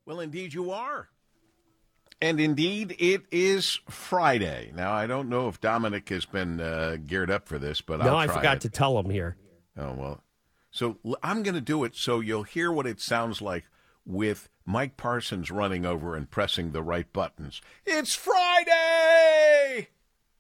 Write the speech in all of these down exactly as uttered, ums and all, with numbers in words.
Well, indeed you are. And indeed it is Friday. Now, I don't know if Dominic has been uh, geared up for this, but no, I'll try I forgot it. to tell him here. Oh, well. So I'm going to do it so you'll hear what it sounds like with Mike Parsons running over and pressing the right buttons. It's Friday!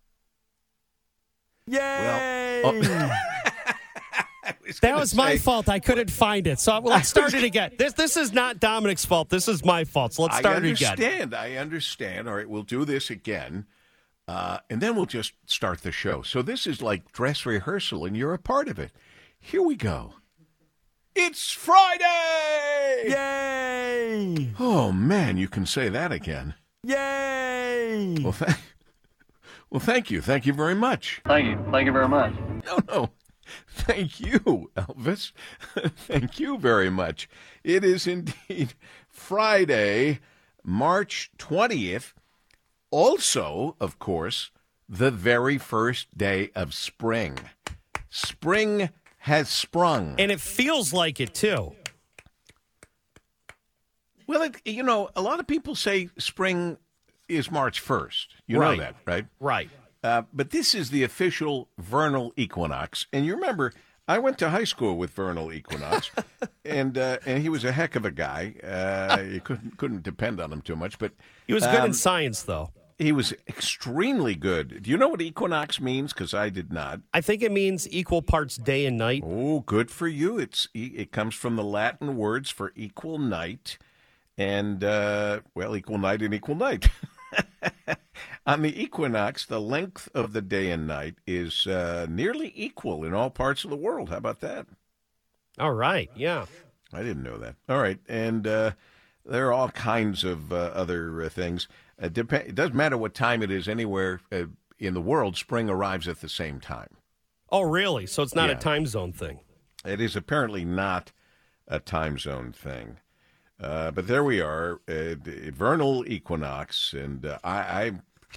Yay! Well, oh. was that was say, my fault. I couldn't find it. So let's start it again. This this is not Dominic's fault. This is my fault. So let's start it again. I understand. I understand. All right, we'll do this again. Uh, and then we'll just start the show. So this is like dress rehearsal, and you're a part of it. Here we go. It's Friday! Yay! Oh, man, you can say that again. Yay! Well, th- well, thank you. Thank you very much. Thank you. Thank you very much. No, no. Thank you, Elvis. Thank you very much. It is indeed Friday, March twentieth. Also, of course, the very first day of spring. Spring has sprung. And it feels like it, too. Well, it, you know, a lot of people say spring is March first. You right. know that, right? Right. Uh, but this is the official vernal equinox. And you remember, I went to high school with vernal equinox, and uh, and he was a heck of a guy. Uh, you couldn't couldn't depend on him too much. But he was good um, in science, though. He was extremely good. Do you know what equinox means? Because I did not. I think it means equal parts day and night. Oh, good for you. It's It comes from the Latin words for equal night. And, uh, well, equal night and equal night. On the equinox, the length of the day and night is uh, nearly equal in all parts of the world. How about that? All right, yeah. I didn't know that. All right, and uh, there are all kinds of uh, other uh, things. Uh, dep- it doesn't matter what time it is anywhere uh, in the world, spring arrives at the same time. Oh, really? So it's not yeah. a time zone thing? It is apparently not a time zone thing. Uh, but there we are, uh, vernal equinox, and uh, I, I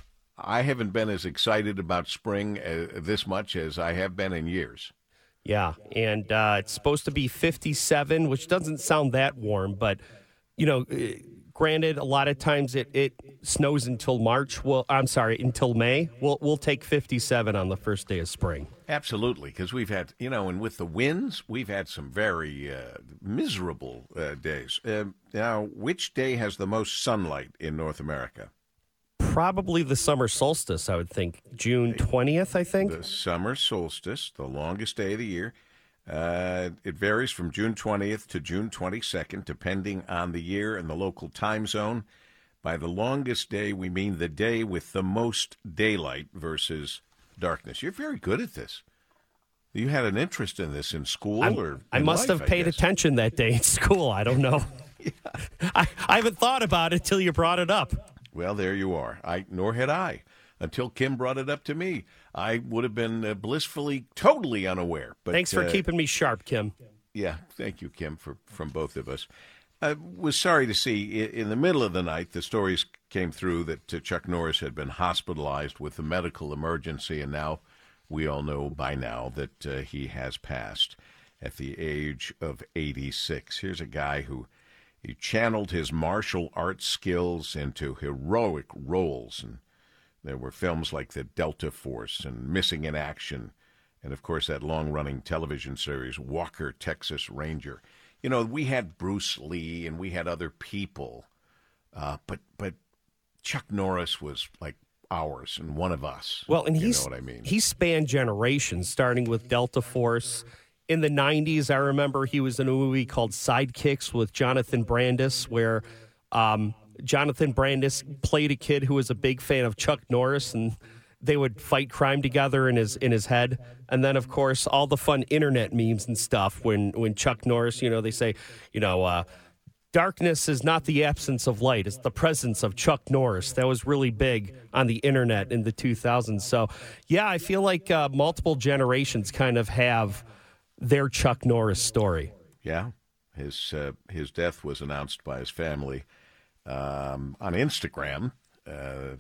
I haven't been as excited about spring uh, this much as I have been in years. Yeah, and uh, it's supposed to be fifty-seven, which doesn't sound that warm, but, you know, granted, a lot of times it, it snows until March. Well, I'm sorry, until May. We'll, we'll take fifty-seven on the first day of spring. Absolutely, because we've had, you know, and with the winds, we've had some very uh, miserable uh, days. Uh, now, which day has the most sunlight in North America? Probably the summer solstice, I would think. June twentieth, I think. The summer solstice, the longest day of the year. Uh, it varies from June twentieth to June twenty-second, depending on the year and the local time zone. By the longest day, we mean the day with the most daylight versus darkness. You're very good at this. You had an interest in this in school I'm, or in I must life, have paid I guess. attention that day in school. I don't know. yeah. I, I haven't thought about it till you brought it up. Well, there you are. I nor had I until Kim brought it up to me. I would have been uh, blissfully, totally unaware. But thanks for uh, keeping me sharp, Kim. Yeah, thank you, Kim, for from both of us. I was sorry to see in the middle of the night the stories came through that uh, Chuck Norris had been hospitalized with a medical emergency, and now we all know by now that uh, he has passed at the age of eighty-six. Here's a guy who he channeled his martial arts skills into heroic roles, and there were films like The Delta Force and Missing in Action, and of course that long-running television series Walker, Texas Ranger. You know, we had Bruce Lee and we had other people, uh, but but Chuck Norris was like ours and one of us. Well, and you he's, know what I mean? he spanned generations, starting with Delta Force. In the nineties, I remember he was in a movie called Sidekicks with Jonathan Brandis, where um, Jonathan Brandis played a kid who was a big fan of Chuck Norris, and they would fight crime together in his in his head. And then, of course, all the fun internet memes and stuff when, when Chuck Norris, you know, they say, you know, uh, darkness is not the absence of light. It's the presence of Chuck Norris. That was really big on the internet in the two thousands. So, yeah, I feel like uh, multiple generations kind of have their Chuck Norris story. Yeah. His, uh, his death was announced by his family um, on Instagram. Uh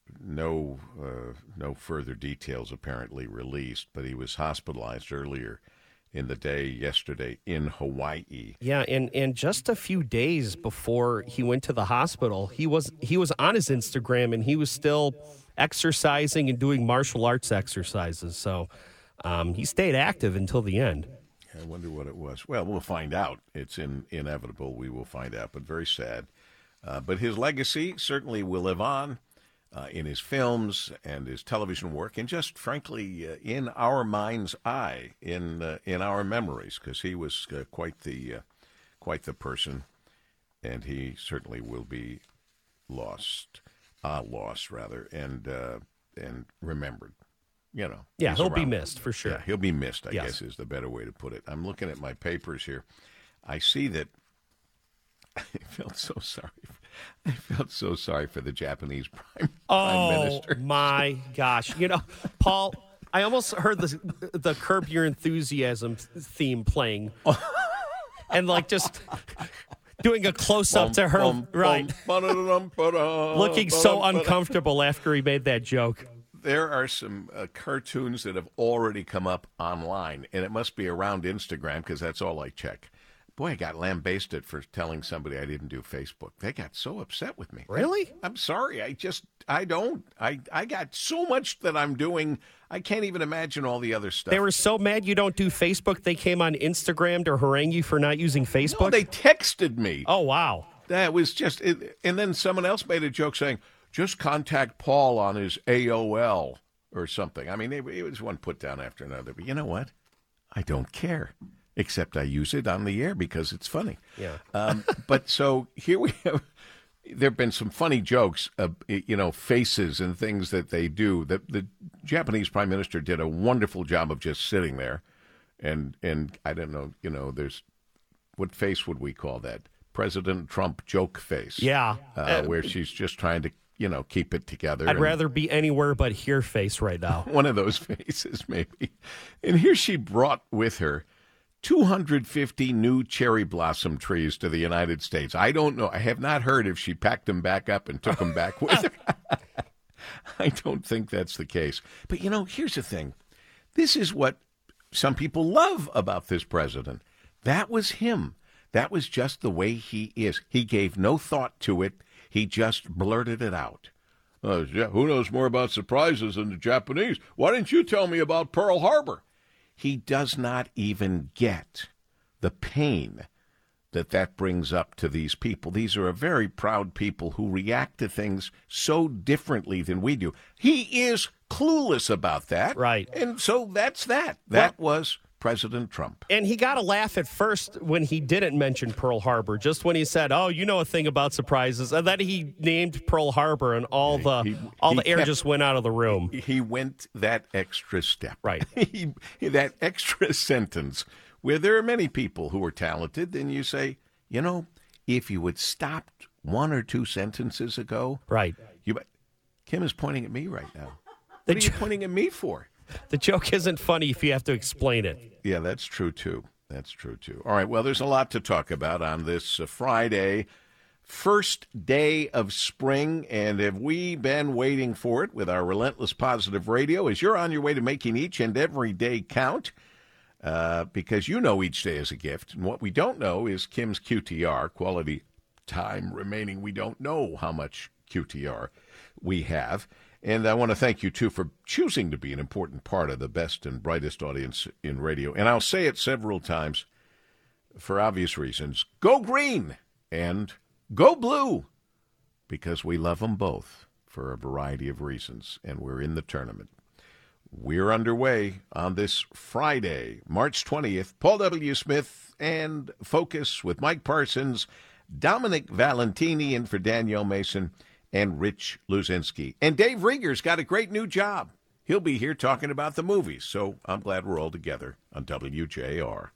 No, uh, no further details apparently released, but he was hospitalized earlier in the day yesterday in Hawaii. Yeah, and, and just a few days before he went to the hospital, he was he was on his Instagram and he was still exercising and doing martial arts exercises. So um, he stayed active until the end. I wonder what it was. Well, we'll find out. It's in, inevitable. We will find out, but very sad. Uh, but his legacy certainly will live on uh, in his films and his television work, and just frankly uh, in our mind's eye, in uh, in our memories, because he was uh, quite the uh, quite the person, and he certainly will be lost, uh, lost rather, and uh, and remembered. You know, yeah, he'll around. be missed for sure. Yeah, he'll be missed, I yes. guess is the better way to put it. I'm looking at my papers here. I see that I felt so sorry. I felt so sorry for the Japanese prime, oh, prime minister. Oh, my gosh. You know, Paul, I almost heard the, the Curb Your Enthusiasm theme playing. And, like, just doing a close-up to her. Bum, right. Bum, looking so uncomfortable after he made that joke. There are some uh, cartoons that have already come up online, and it must be around Instagram because that's all I check. Boy, I got lambasted for telling somebody I didn't do Facebook. They got so upset with me. Really? I'm sorry. I just, I don't. I, I got so much that I'm doing, I can't even imagine all the other stuff. They were so mad you don't do Facebook, they came on Instagram to harangue you for not using Facebook? No, they texted me. Oh, wow. That was just, it, and then someone else made a joke saying, just contact Paul on his A O L or something. I mean, it, it was one put down after another. But you know what? I don't care, except I use it on the air because it's funny. Yeah. um, but so here we have, there have been some funny jokes, uh, you know, faces and things that they do. The, the Japanese prime minister did a wonderful job of just sitting there. And, and I don't know, you know, there's, what face would we call that? President Trump joke face. Yeah. Uh, uh, where she's just trying to, you know, keep it together. I'd and rather be anywhere but here face right now. one of those faces, maybe. And here she brought with her two hundred fifty new cherry blossom trees to the United States. I don't know. I have not heard if she packed them back up and took them back with her. I don't think that's the case. But, you know, here's the thing. This is what some people love about this president. That was him. That was just the way he is. He gave no thought to it. He just blurted it out. Uh, yeah, who knows more about surprises than the Japanese? Why didn't you tell me about Pearl Harbor? He does not even get the pain that that brings up to these people. These are a very proud people who react to things so differently than we do. He is clueless about that. Right. And so that's that. That well, was President Trump. And he got a laugh at first when he didn't mention Pearl Harbor, just when he said, oh, you know a thing about surprises. And then he named Pearl Harbor, and all the he, all he the air kept, just went out of the room. He went that extra step. Right. he, that extra sentence where there are many people who are talented, and you say, you know, if you had stopped one or two sentences ago. Right. You, Kim is pointing at me right now. The What are you jo- pointing at me for? The joke isn't funny if you have to explain it. Yeah, that's true, too. That's true, too. All right, well, there's a lot to talk about on this uh, Friday, first day of spring, and have we been waiting for it with our Relentless Positive Radio as you're on your way to making each and every day count, uh, because you know each day is a gift. And what we don't know is Kim's Q T R, quality time remaining. We don't know how much Q T R we have. And I want to thank you, too, for choosing to be an important part of the best and brightest audience in radio. And I'll say it several times for obvious reasons. Go green and go blue, because we love them both for a variety of reasons, and we're in the tournament. We're underway on this Friday, March twentieth. Paul W. Smith and Focus with Mike Parsons, Dominic Valentini in for Danielle Mason, and Rich Luzinski. And Dave Rieger's got a great new job. He'll be here talking about the movies, so I'm glad we're all together on W J R.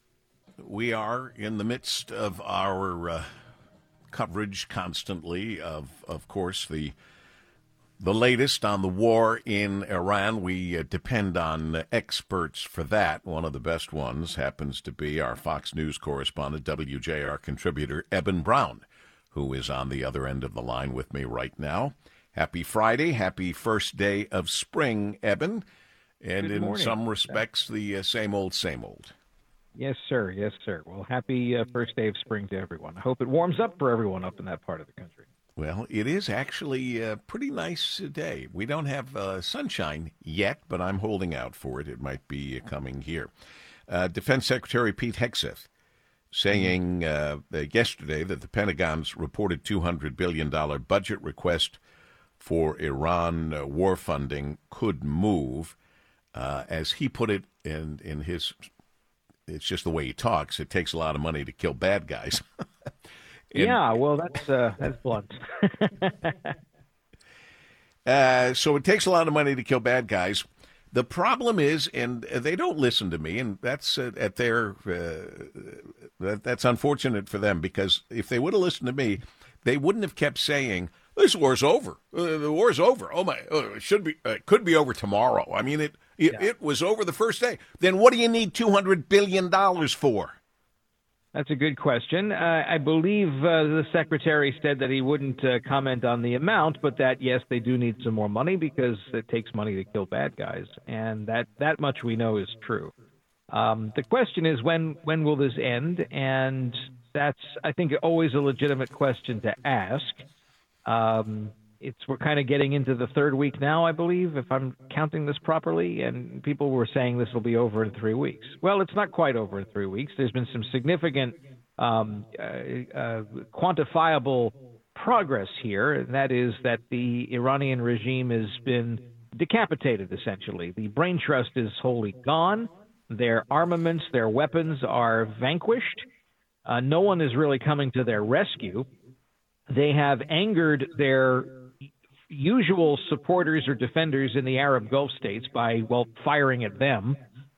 We are in the midst of our uh, coverage constantly of, of course, the the latest on the war in Iran. We uh, depend on uh, experts for that. One of the best ones happens to be our Fox News correspondent, W J R contributor, Eben Brown, who is on the other end of the line with me right now. Happy Friday. Happy first day of spring, Eben. And Good in morning. some respects, the uh, same old, same old. Yes, sir. Yes, sir. Well, happy uh, first day of spring to everyone. I hope it warms up for everyone up in that part of the country. Well, it is actually a pretty nice day. We don't have uh, sunshine yet, but I'm holding out for it. It might be coming here. Uh, Defense Secretary Pete Hegseth saying uh, yesterday that the Pentagon's reported two hundred billion dollars budget request for Iran uh, war funding could move. Uh, as he put it in, in his, it's just the way he talks, it takes a lot of money to kill bad guys. And, yeah, well, that's uh, that's blunt. uh, so it takes a lot of money to kill bad guys. The problem is, and they don't listen to me, and that's uh, at their uh, that, that's unfortunate for them, because if they would have listened to me, they wouldn't have kept saying this war's over. Uh, the war's over. Oh my, uh, it should be, uh, it could be over tomorrow. I mean, it it, yeah. it was over the first day. Then what do you need two hundred billion dollars for? That's a good question. Uh, I believe uh, the secretary said that he wouldn't uh, comment on the amount, but that, yes, they do need some more money because it takes money to kill bad guys. And that, that much we know is true. Um, the question is, when, when will this end? And that's, I think, always a legitimate question to ask. Um, it's we're kind of getting into the third week now, I believe, if I'm counting this properly, and people were saying this will be over in three weeks. Well, it's not quite over in three weeks. There's been some significant um, uh, uh, quantifiable progress here, and that is that the Iranian regime has been decapitated, essentially. The brain trust is wholly gone. Their armaments, their weapons are vanquished. Uh, no one is really coming to their rescue. They have angered their usual supporters or defenders in the Arab Gulf states by, well, firing at them.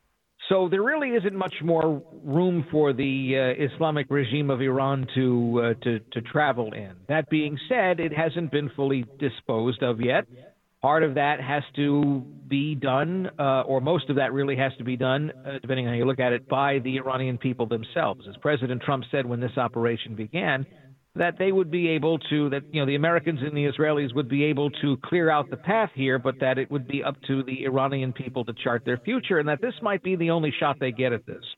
So there really isn't much more room for the uh, Islamic regime of Iran to, uh, to to travel in. That being said, it hasn't been fully disposed of yet. Part of that has to be done, uh, or most of that really has to be done, uh, depending on how you look at it, by the Iranian people themselves. As President Trump said when this operation began, that they would be able to, that, you know, the Americans and the Israelis would be able to clear out the path here, but that it would be up to the Iranian people to chart their future, and that this might be the only shot they get at this.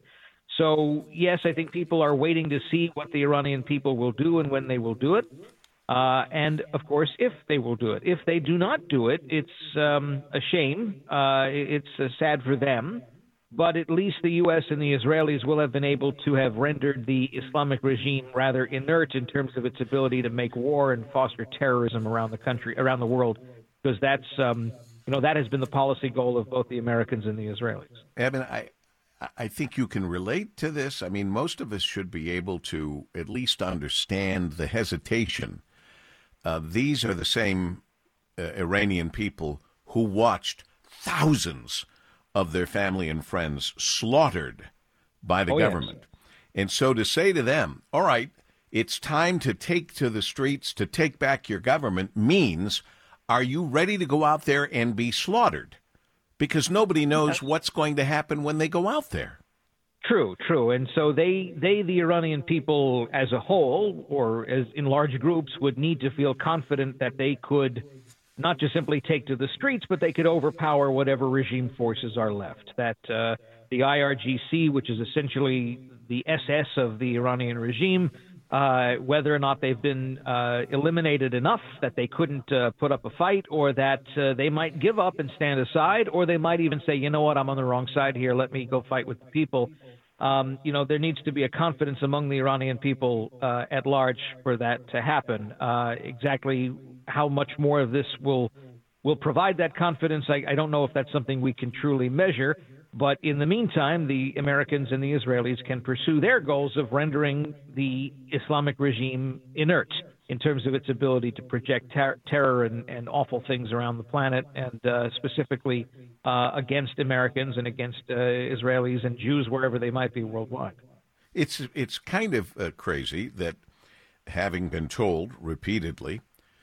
So, yes, I think people are waiting to see what the Iranian people will do and when they will do it. Uh, and, of course, if they will do it. If they do not do it, it's um, a shame. Uh, it's uh, sad for them. But at least the U S and the Israelis will have been able to have rendered the Islamic regime rather inert in terms of its ability to make war and foster terrorism around the country, around the world, because that's, um, you know, that has been the policy goal of both the Americans and the Israelis. Evan, I, I think you can relate to this. I mean, most of us should be able to at least understand the hesitation. Uh, these are the same uh, Iranian people who watched thousands of their family and friends slaughtered by the oh, government. Yes. And so to say to them, all right, it's time to take to the streets to take back your government means, are you ready to go out there and be slaughtered? Because nobody knows what's going to happen when they go out there. True, true. And so they, they, the Iranian people as a whole, or as in large groups, would need to feel confident that they could not just simply take to the streets, but they could overpower whatever regime forces are left. That uh, the I R G C, which is essentially the S S of the Iranian regime, uh, whether or not they've been uh, eliminated enough that they couldn't uh, put up a fight, or that uh, they might give up and stand aside, or they might even say, you know what, I'm on the wrong side here, let me go fight with the people. Um, you know, there needs to be a confidence among the Iranian people uh, at large for that to happen. Uh, exactly how much more of this will will provide that confidence, I, I don't know if that's something we can truly measure. But in the meantime, the Americans and the Israelis can pursue their goals of rendering the Islamic regime inert in terms of its ability to project ter- terror and, and awful things around the planet, and uh, specifically uh, against Americans and against uh, Israelis and Jews wherever they might be worldwide. It's, it's kind of uh, crazy that, having been told repeatedly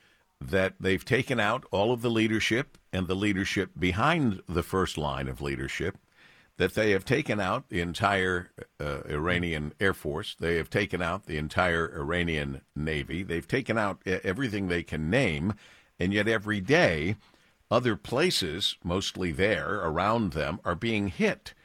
that they've taken out all of the leadership and the leadership behind the first line of leadership, that they have taken out the entire uh, Iranian Air Force, they have taken out the entire Iranian Navy, they've taken out everything they can name, and yet every day other places, mostly there, around them, are being hit.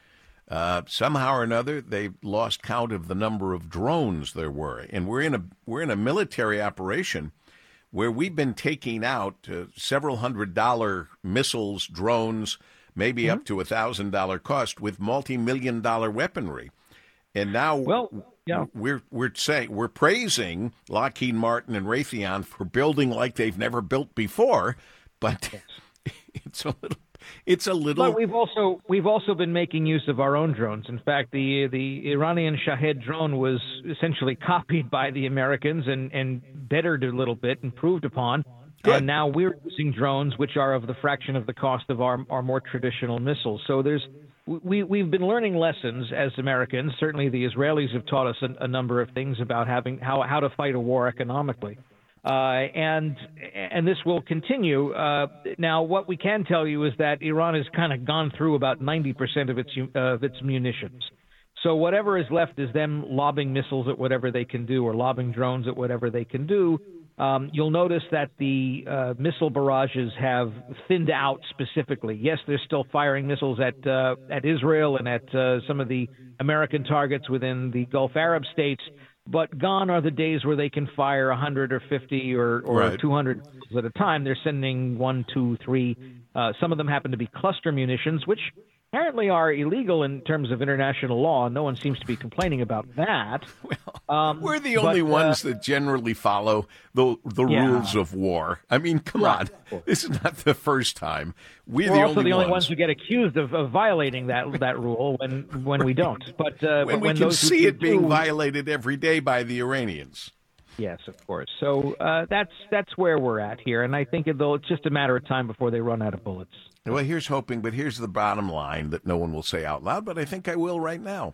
Uh, somehow or another, they lost count of the number of drones there were, and we're in a we're in a military operation where we've been taking out uh, several hundred dollar missiles, drones, maybe mm-hmm. up to a thousand dollar cost with multi-million dollar weaponry, and now well, yeah. we're we're saying we're praising Lockheed Martin and Raytheon for building like they've never built before, but it's a little. It's a little. But we've also we've also been making use of our own drones. In fact, the the Iranian Shahed drone was essentially copied by the Americans and, and bettered a little bit, improved upon. Good. And now we're using drones, which are of the fraction of the cost of our our more traditional missiles. So there's we we've been learning lessons as Americans. Certainly, the Israelis have taught us a, a number of things about having how how to fight a war economically. Uh, and and this will continue. Uh, now, what we can tell you is that Iran has kind of gone through about ninety percent of its uh, of its munitions. So whatever is left is them lobbing missiles at whatever they can do, or lobbing drones at whatever they can do. Um, you'll notice that the uh, missile barrages have thinned out specifically. Yes, they're still firing missiles at uh, at Israel and at uh, some of the American targets within the Gulf Arab states. But gone are the days where they can fire one hundred or fifty or, or right. two hundred at a time. They're sending one, two, three. Uh, some of them happen to be cluster munitions, which apparently are illegal in terms of international law. No one seems to be complaining about that. Well, um, we're the only but, ones uh, that generally follow the the yeah. rules of war. I mean, come right. on. This is not the first time. We're, we're the also only the only ones. ones who get accused of, of violating that that rule when when we don't. But uh, when but we when can those see it being do, violated every day by the Iranians. Yes, of course. So uh, that's that's where we're at here, and I think though it's just a matter of time before they run out of bullets. Well, here's hoping, but here's the bottom line that no one will say out loud, but I think I will right now.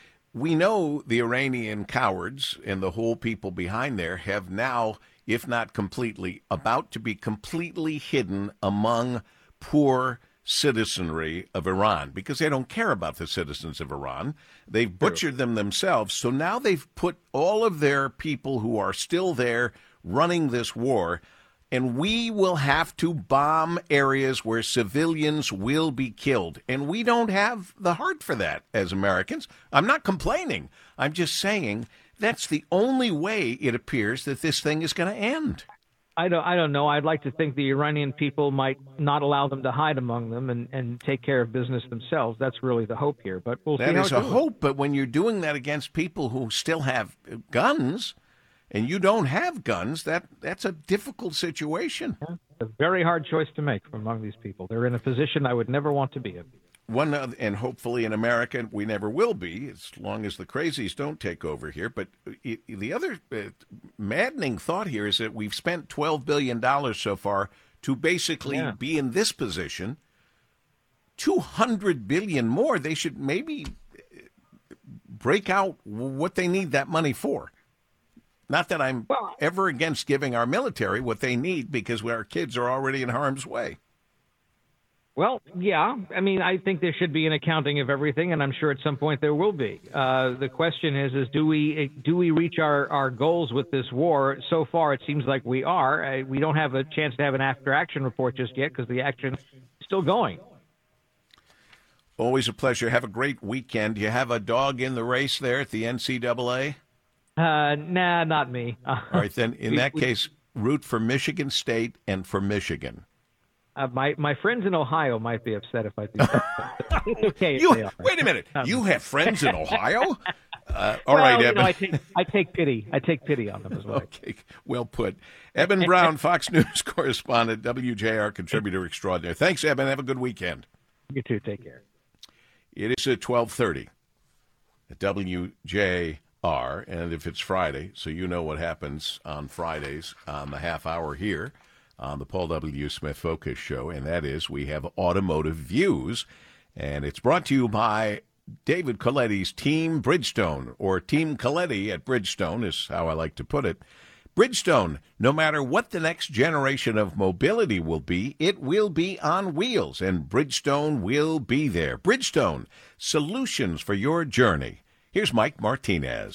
We know the Iranian cowards and the whole people behind there have now, if not completely, about to be completely hidden among poor citizenry of Iran because they don't care about the citizens of Iran. They've butchered them themselves. So now they've put all of their people who are still there running this war, and we will have to bomb areas where civilians will be killed. And we don't have the heart for that as Americans. I'm not complaining. I'm just saying that's the only way it appears that this thing is going to end. I don't, I don't know. I'd like to think the Iranian people might not allow them to hide among them and, and take care of business themselves. That's really the hope here. But we'll that see how is it a goes. hope, but when you're doing that against people who still have guns and you don't have guns, that that's a difficult situation. Yeah, a very hard choice to make among these people. They're in a position I would never want to be in. One, uh, and hopefully in America we never will be, as long as the crazies don't take over here. But it, the other uh, maddening thought here is that we've spent twelve billion dollars so far to basically yeah. be in this position. two hundred billion dollars more. They should maybe break out what they need that money for. Not that I'm well, ever against giving our military what they need, because our kids are already in harm's way. Well, yeah. I mean, I think there should be an accounting of everything, and I'm sure at some point there will be. Uh, the question is, is do we do we reach our, our goals with this war? So far, it seems like we are. Uh, we don't have a chance to have an after-action report just yet because the action is still going. Always a pleasure. Have a great weekend. Do you have a dog in the race there at the N C double A? Uh, nah, not me. All right, then, in that case, root for Michigan State and for Michigan. Uh, my my friends in Ohio might be upset if I do that. It's okay if you, they are. Wait a minute. Um, you have friends in Ohio? Uh, all well, right, you Eben. know, I take I take pity. I take pity on them as well. Okay, well put. Eben Brown, Fox News correspondent, W J R contributor extraordinaire. Thanks, Eben. Have a good weekend. You too. Take care. It is at twelve thirty at W J R, and if it's Friday, so you know what happens on Fridays on the half hour here on the Paul W. Smith Focus Show, and that is we have Automotive Views, and it's brought to you by David Coletti's Team Bridgestone, or Team Coletti at Bridgestone is how I like to put it. Bridgestone, no matter what the next generation of mobility will be, it will be on wheels, and Bridgestone will be there. Bridgestone, solutions for your journey. Here's Mike Martinez.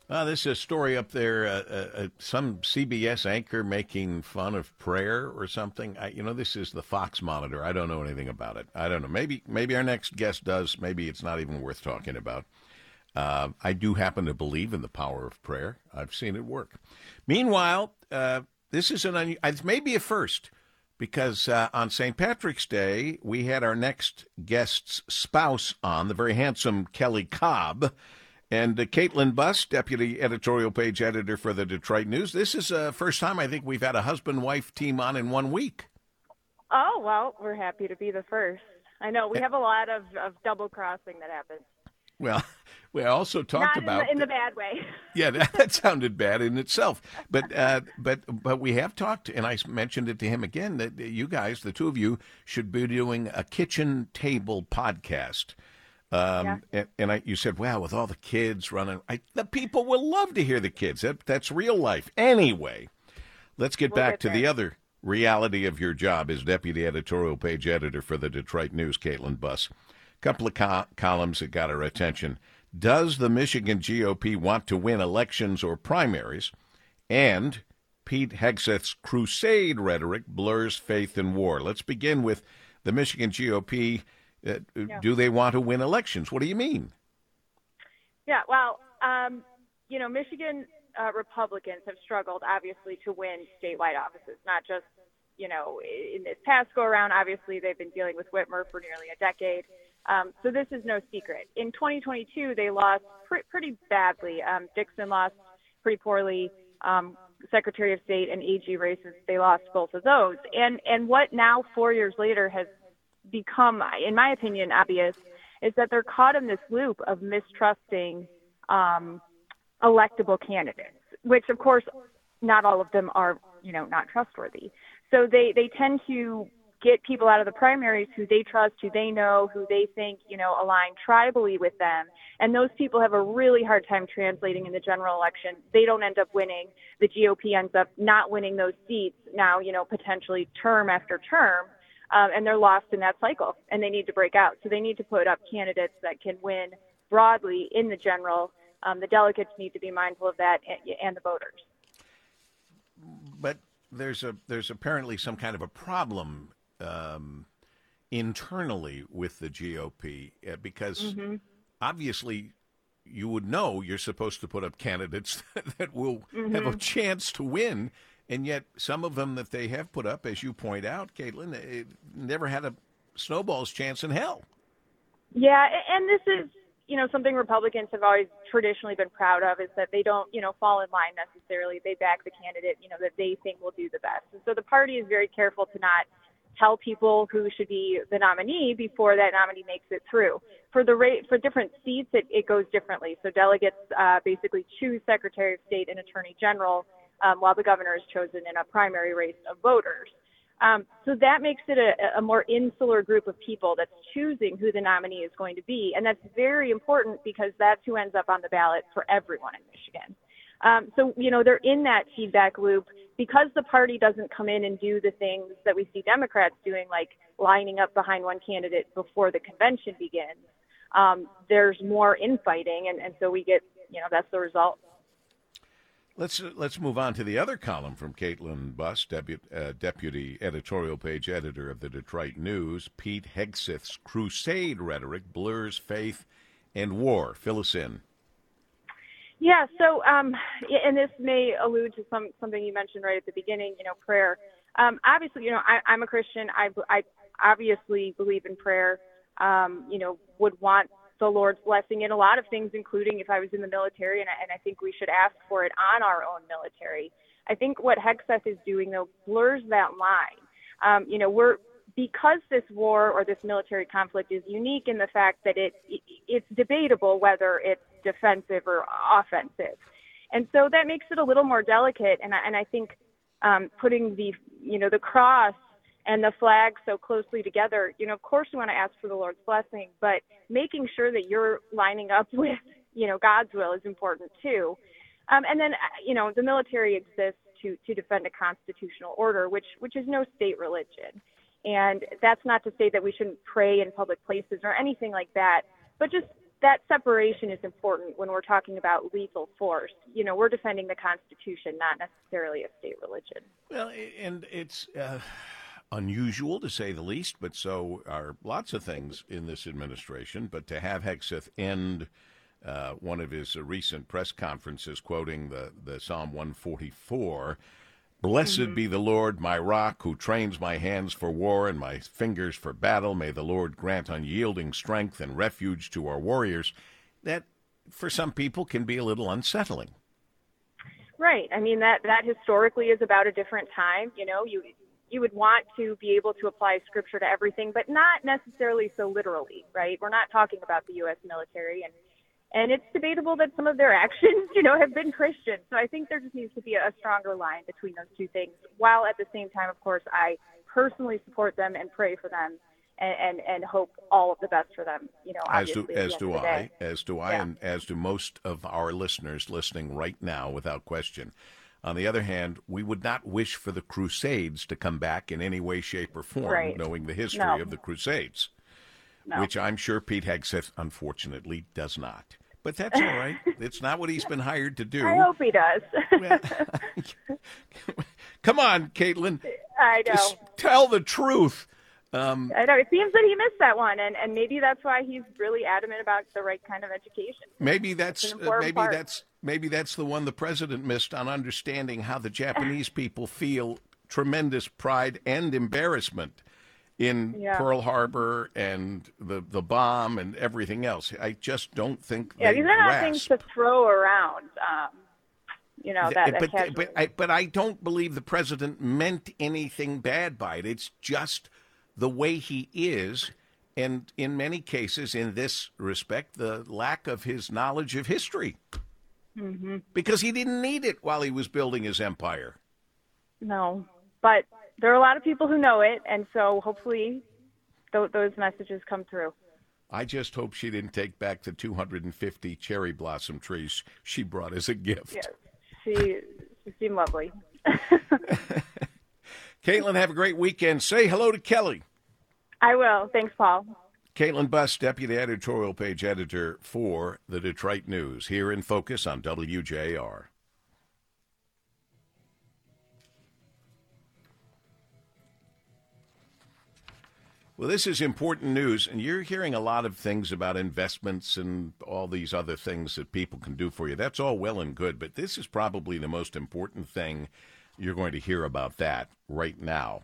Uh, this is a story up there, uh, uh, uh, some C B S anchor making fun of prayer or something. I, you know, this is the Fox Monitor. I don't know anything about it. I don't know. Maybe maybe our next guest does. Maybe it's not even worth talking about. Uh, I do happen to believe in the power of prayer. I've seen it work. Meanwhile, uh, this is an un- it's maybe a first, because uh, on Saint Patrick's Day, we had our next guest's spouse on, the very handsome Kelly Cobb. And uh, Caitlin Buss, deputy editorial page editor for the Detroit News. This is the uh, first time I think we've had a husband-wife team on in one week. Oh, well, we're happy to be the first. I know we have a lot of, of double crossing that happens. Well, we also talked Not about in the, in the bad way. Yeah, that, that sounded bad in itself. But uh, but but we have talked, and I mentioned it to him again, that you guys, the two of you, should be doing a kitchen table podcast. Um, Yeah. and, and I, you said, wow, with all the kids running, I, the people will love to hear the kids. That, that's real life. Anyway, let's get We'll back get to there. the other reality of your job as deputy editorial page editor for the Detroit News, Caitlin Buss. Couple of co- columns that got our attention. Does the Michigan G O P want to win elections or primaries? And Pete Hegseth's crusade rhetoric blurs faith in war. Let's begin with the Michigan G O P. Uh, Yeah. Do they want to win elections? What do you mean? Yeah, well, um, you know, Michigan uh, Republicans have struggled, obviously, to win statewide offices, not just, you know, in this past go-around. Obviously, they've been dealing with Whitmer for nearly a decade. Um, so this is no secret. In twenty twenty-two, they lost pre- pretty badly. Um, Dixon lost pretty poorly. Um, Secretary of State and A G races, they lost both of those. And and what now, four years later, has become, in my opinion, obvious, is that they're caught in this loop of mistrusting um, electable candidates, which, of course, not all of them are, you know, not trustworthy. So they, they tend to get people out of the primaries who they trust, who they know, who they think, you know, align tribally with them. And those people have a really hard time translating in the general election. They don't end up winning. The G O P ends up not winning those seats now, you know, potentially term after term. Um, and they're lost in that cycle, and they need to break out. So they need to put up candidates that can win broadly in the general. Um, the delegates need to be mindful of that, and, and the voters. But there's a there's apparently some kind of a problem um, internally with the G O P uh, because Mm-hmm. obviously you would know you're supposed to put up candidates that will Mm-hmm. have a chance to win. And yet some of them that they have put up, as you point out, Caitlin, it never had a snowball's chance in hell. Yeah, a- and this is, you know, something Republicans have always traditionally been proud of, is that they don't, you know, fall in line necessarily. They back the candidate, you know, that they think will do the best. And so the party is very careful to not tell people who should be the nominee before that nominee makes it through. For the rate, for different seats, it, it goes differently. So delegates uh, basically choose Secretary of State and Attorney General, um, while the governor is chosen in a primary race of voters. Um, so that makes it a, a more insular group of people that's choosing who the nominee is going to be. And that's very important because that's who ends up on the ballot for everyone in Michigan. Um, so, you know, they're in that feedback loop because the party doesn't come in and do the things that we see Democrats doing, like lining up behind one candidate before the convention begins. Um, there's more infighting, and, and so we get, you know, that's the result. Let's let's move on to the other column from Caitlin Buss, debu- uh, deputy editorial page editor of the Detroit News. Pete Hegseth's crusade rhetoric blurs faith and war. Fill us in. Yeah, so, um, and this may allude to some something you mentioned right at the beginning, you know, prayer. Um, obviously, you know, I, I'm a Christian. I, I obviously believe in prayer, um, you know, would want the Lord's blessing in a lot of things, including if I was in the military, and I, and I think we should ask for it on our own military. I think what Hegseth is doing, though, blurs that line. Um, you know, we're because this war or this military conflict is unique in the fact that it, it it's debatable whether it's defensive or offensive, and so that makes it a little more delicate. And I, and I think um, putting the you know the cross and the flag so closely together, you know, of course we want to ask for the Lord's blessing, but making sure that you're lining up with, you know, God's will is important too. Um, and then, you know, the military exists to, to defend a constitutional order, which, which is no state religion. And that's not to say that we shouldn't pray in public places or anything like that, but just that separation is important when we're talking about lethal force. You know, we're defending the Constitution, not necessarily a state religion. Well, and it's uh, unusual, to say the least, but so are lots of things in this administration. But to have Hegseth end uh, one of his uh, recent press conferences quoting the, the Psalm one forty-four, "Blessed mm-hmm. be the Lord, my rock, who trains my hands for war and my fingers for battle. May the Lord grant unyielding strength and refuge to our warriors," that, for some people, can be a little unsettling. Right. I mean, that, that historically is about a different time. You know, you you would want to be able to apply Scripture to everything, but not necessarily so literally, right? We're not talking about the U S military, and And it's debatable that some of their actions, you know, have been Christian. So I think there just needs to be a stronger line between those two things, while at the same time, of course, I personally support them and pray for them and, and, and hope all of the best for them, you know, as do, obviously. as do I, as do I, yeah. and as do most of our listeners listening right now, without question. On the other hand, we would not wish for the Crusades to come back in any way, shape, or form, right. knowing the history no. of the Crusades, no. which I'm sure Pete Hegseth, unfortunately, does not. But that's all right. It's not what he's been hired to do. I hope he does. Come on, Caitlin. I know. Just tell the truth. Um, I know. It seems that he missed that one, and, and maybe that's why he's really adamant about the right kind of education. Maybe that's uh, maybe part. that's maybe that's the one the president missed, on understanding how the Japanese people feel tremendous pride and embarrassment in yeah. Pearl Harbor and the the bomb and everything else. I just don't think yeah, they these are not grasp. things to throw around. Um, you know that. But that but I, but I don't believe the president meant anything bad by it. It's just the way he is, and in many cases, in this respect, the lack of his knowledge of history, mm-hmm. because he didn't need it while he was building his empire. No, but there are a lot of people who know it, and so hopefully th- those messages come through. I just hope she didn't take back the two hundred fifty cherry blossom trees she brought as a gift. Yes, she, she seemed lovely. Caitlin, have a great weekend. Say hello to Kelly. I will. Thanks, Paul. Caitlin Buss, Deputy Editorial Page Editor for the Detroit News, here in Focus on W J R. Well, this is important news, and you're hearing a lot of things about investments and all these other things that people can do for you. That's all well and good, but this is probably the most important thing you're going to hear about that right now.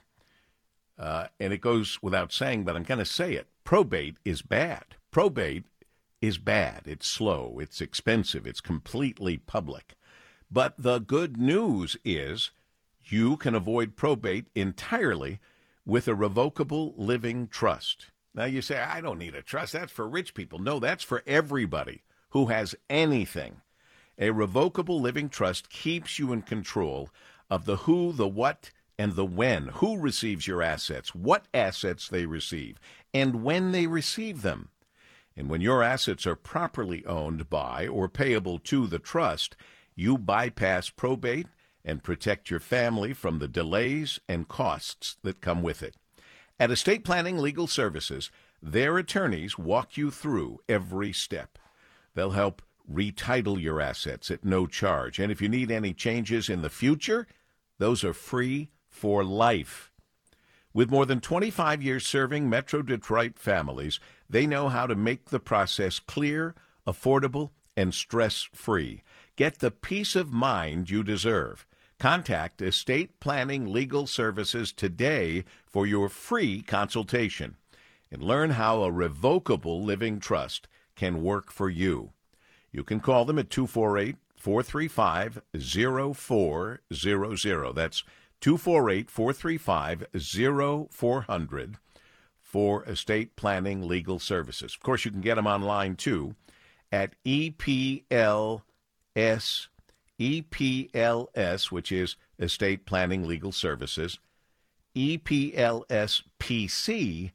Uh, and it goes without saying, but I'm going to say it. Probate is bad. Probate is bad. It's slow. It's expensive. It's completely public. But the good news is you can avoid probate entirely with a revocable living trust. Now you say, I don't need a trust. That's for rich people. No, that's for everybody who has anything. A revocable living trust keeps you in control of the who, the what, and the when. Who receives your assets, what assets they receive, and when they receive them. And when your assets are properly owned by or payable to the trust, you bypass probate and protect your family from the delays and costs that come with it. At Estate Planning Legal Services, their attorneys walk you through every step. They'll help retitle your assets at no charge. And if you need any changes in the future, those are free for life. With more than twenty-five years serving Metro Detroit families, they know how to make the process clear, affordable, and stress-free. Get the peace of mind you deserve. Contact Estate Planning Legal Services today for your free consultation and learn how a revocable living trust can work for you. You can call them at two four eight, four three five, zero four zero zero. That's two four eight, four three five, zero four zero zero for Estate Planning Legal Services. Of course, you can get them online, too, at E P L S, E P L S, which is Estate Planning Legal Services, E P L S P C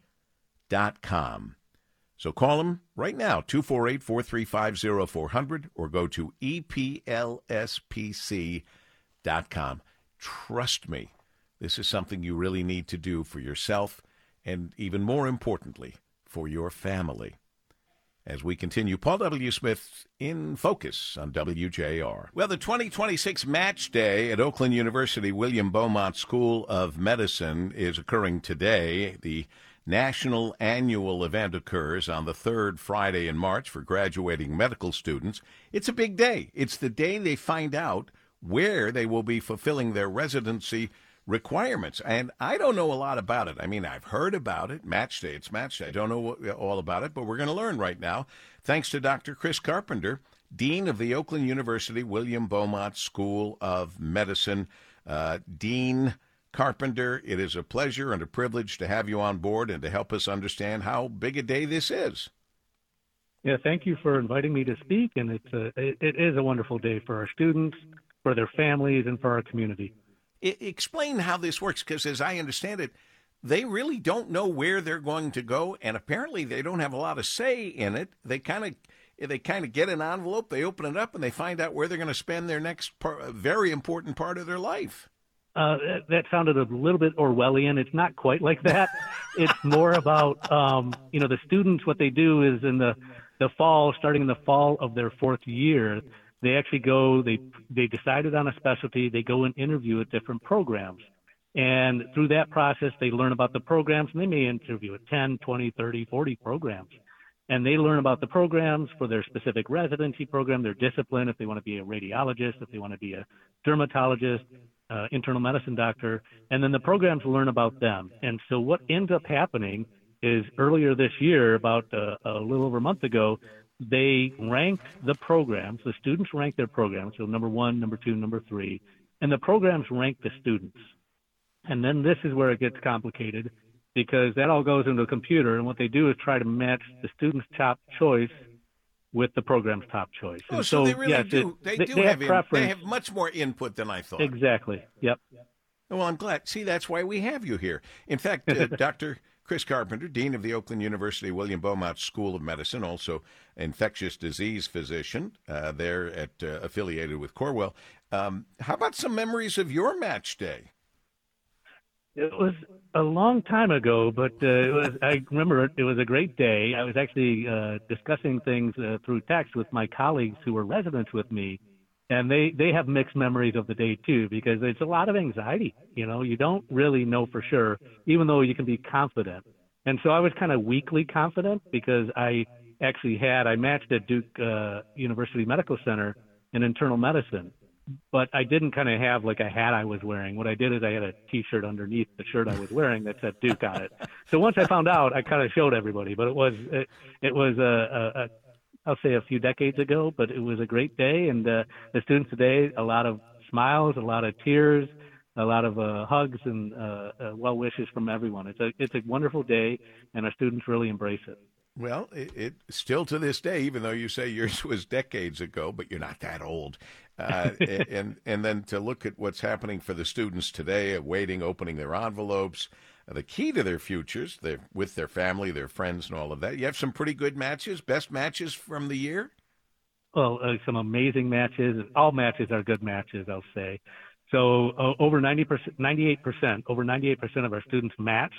dot com. So call them right now, two four eight, four three five, zero four zero zero, or go to E P L S P C dot com. Trust me, this is something you really need to do for yourself and, even more importantly, for your family. As we continue, Paul W. Smith in Focus on W J R. Well, the twenty twenty-six Match Day at Oakland University William Beaumont School of Medicine is occurring today. The national annual event occurs on the third Friday in March for graduating medical students. It's a big day. It's the day they find out where they will be fulfilling their residency requirements. And I don't know a lot about it. I mean, I've heard about it. Match Day, it's Match Day. I don't know all about it, but we're going to learn right now. Thanks to Doctor Chris Carpenter, Dean of the Oakland University William Beaumont School of Medicine. Uh, Dean Carpenter, it is a pleasure and a privilege to have you on board and to help us understand how big a day this is. Yeah, thank you for inviting me to speak, and it's a, it, it is a wonderful day for our students, for their families, and for our community. Explain how this works, because as I understand it, they really don't know where they're going to go, and apparently they don't have a lot of say in it. They kind of they kind of get an envelope, they open it up, and they find out where they're going to spend their next part, very important part of their life. Uh, that, that sounded a little bit Orwellian. It's not quite like that. It's more about, um, you know, the students, what they do is in the, the fall, starting in the fall of their fourth year, they actually go, they they decided on a specialty, they go and interview at different programs. And through that process, they learn about the programs, and they may interview at ten, twenty, thirty, forty programs. And they learn about the programs for their specific residency program, their discipline, if they want to be a radiologist, if they want to be a dermatologist, uh, internal medicine doctor, and then the programs learn about them. And so what ends up happening is earlier this year, about uh, a little over a month ago, they ranked the programs, the students ranked their programs, so number one, number two, number three, and the programs ranked the students. And then this is where it gets complicated, because that all goes into a computer, and what they do is try to match the student's top choice with the program's top choice. Oh, and so, so they really yes, do. It, they, they do they have, have in, preference. they have much more input than I thought. Exactly. Yep. Well, I'm glad. See, that's why we have you here. In fact, uh, Doctor Chris Carpenter, Dean of the Oakland University William Beaumont School of Medicine, also infectious disease physician, uh, there at uh, affiliated with Corewell. Um, how about some memories of your match day? It was a long time ago, but uh, it was, I remember it, it was a great day. I was actually uh, discussing things uh, through text with my colleagues who were residents with me, and they, they have mixed memories of the day, too, because it's a lot of anxiety. You know, you don't really know for sure, even though you can be confident. And so I was kind of weakly confident because I actually had, I matched at Duke uh, University Medical Center in internal medicine. But I didn't kind of have like a hat I was wearing. What I did is I had a T-shirt underneath the shirt I was wearing that said Duke on it. So once I found out, I kind of showed everybody. But it was it, it was a, a, a I'll say a few decades ago, but it was a great day. And uh, the students today, a lot of smiles, a lot of tears, a lot of uh, hugs and uh, uh, well wishes from everyone. It's a it's a wonderful day, and our students really embrace it. Well, it, it still to this day, even though you say yours was decades ago, but you're not that old. Uh, and and then to look at what's happening for the students today, waiting, opening their envelopes, uh, the key to their futures, they're with their family, their friends, and all of that. You have some pretty good matches, best matches from the year? Well, uh, some amazing matches. All matches are good matches, I'll say. So uh, over ninety percent, ninety-eight percent, over ninety-eight percent of our students matched.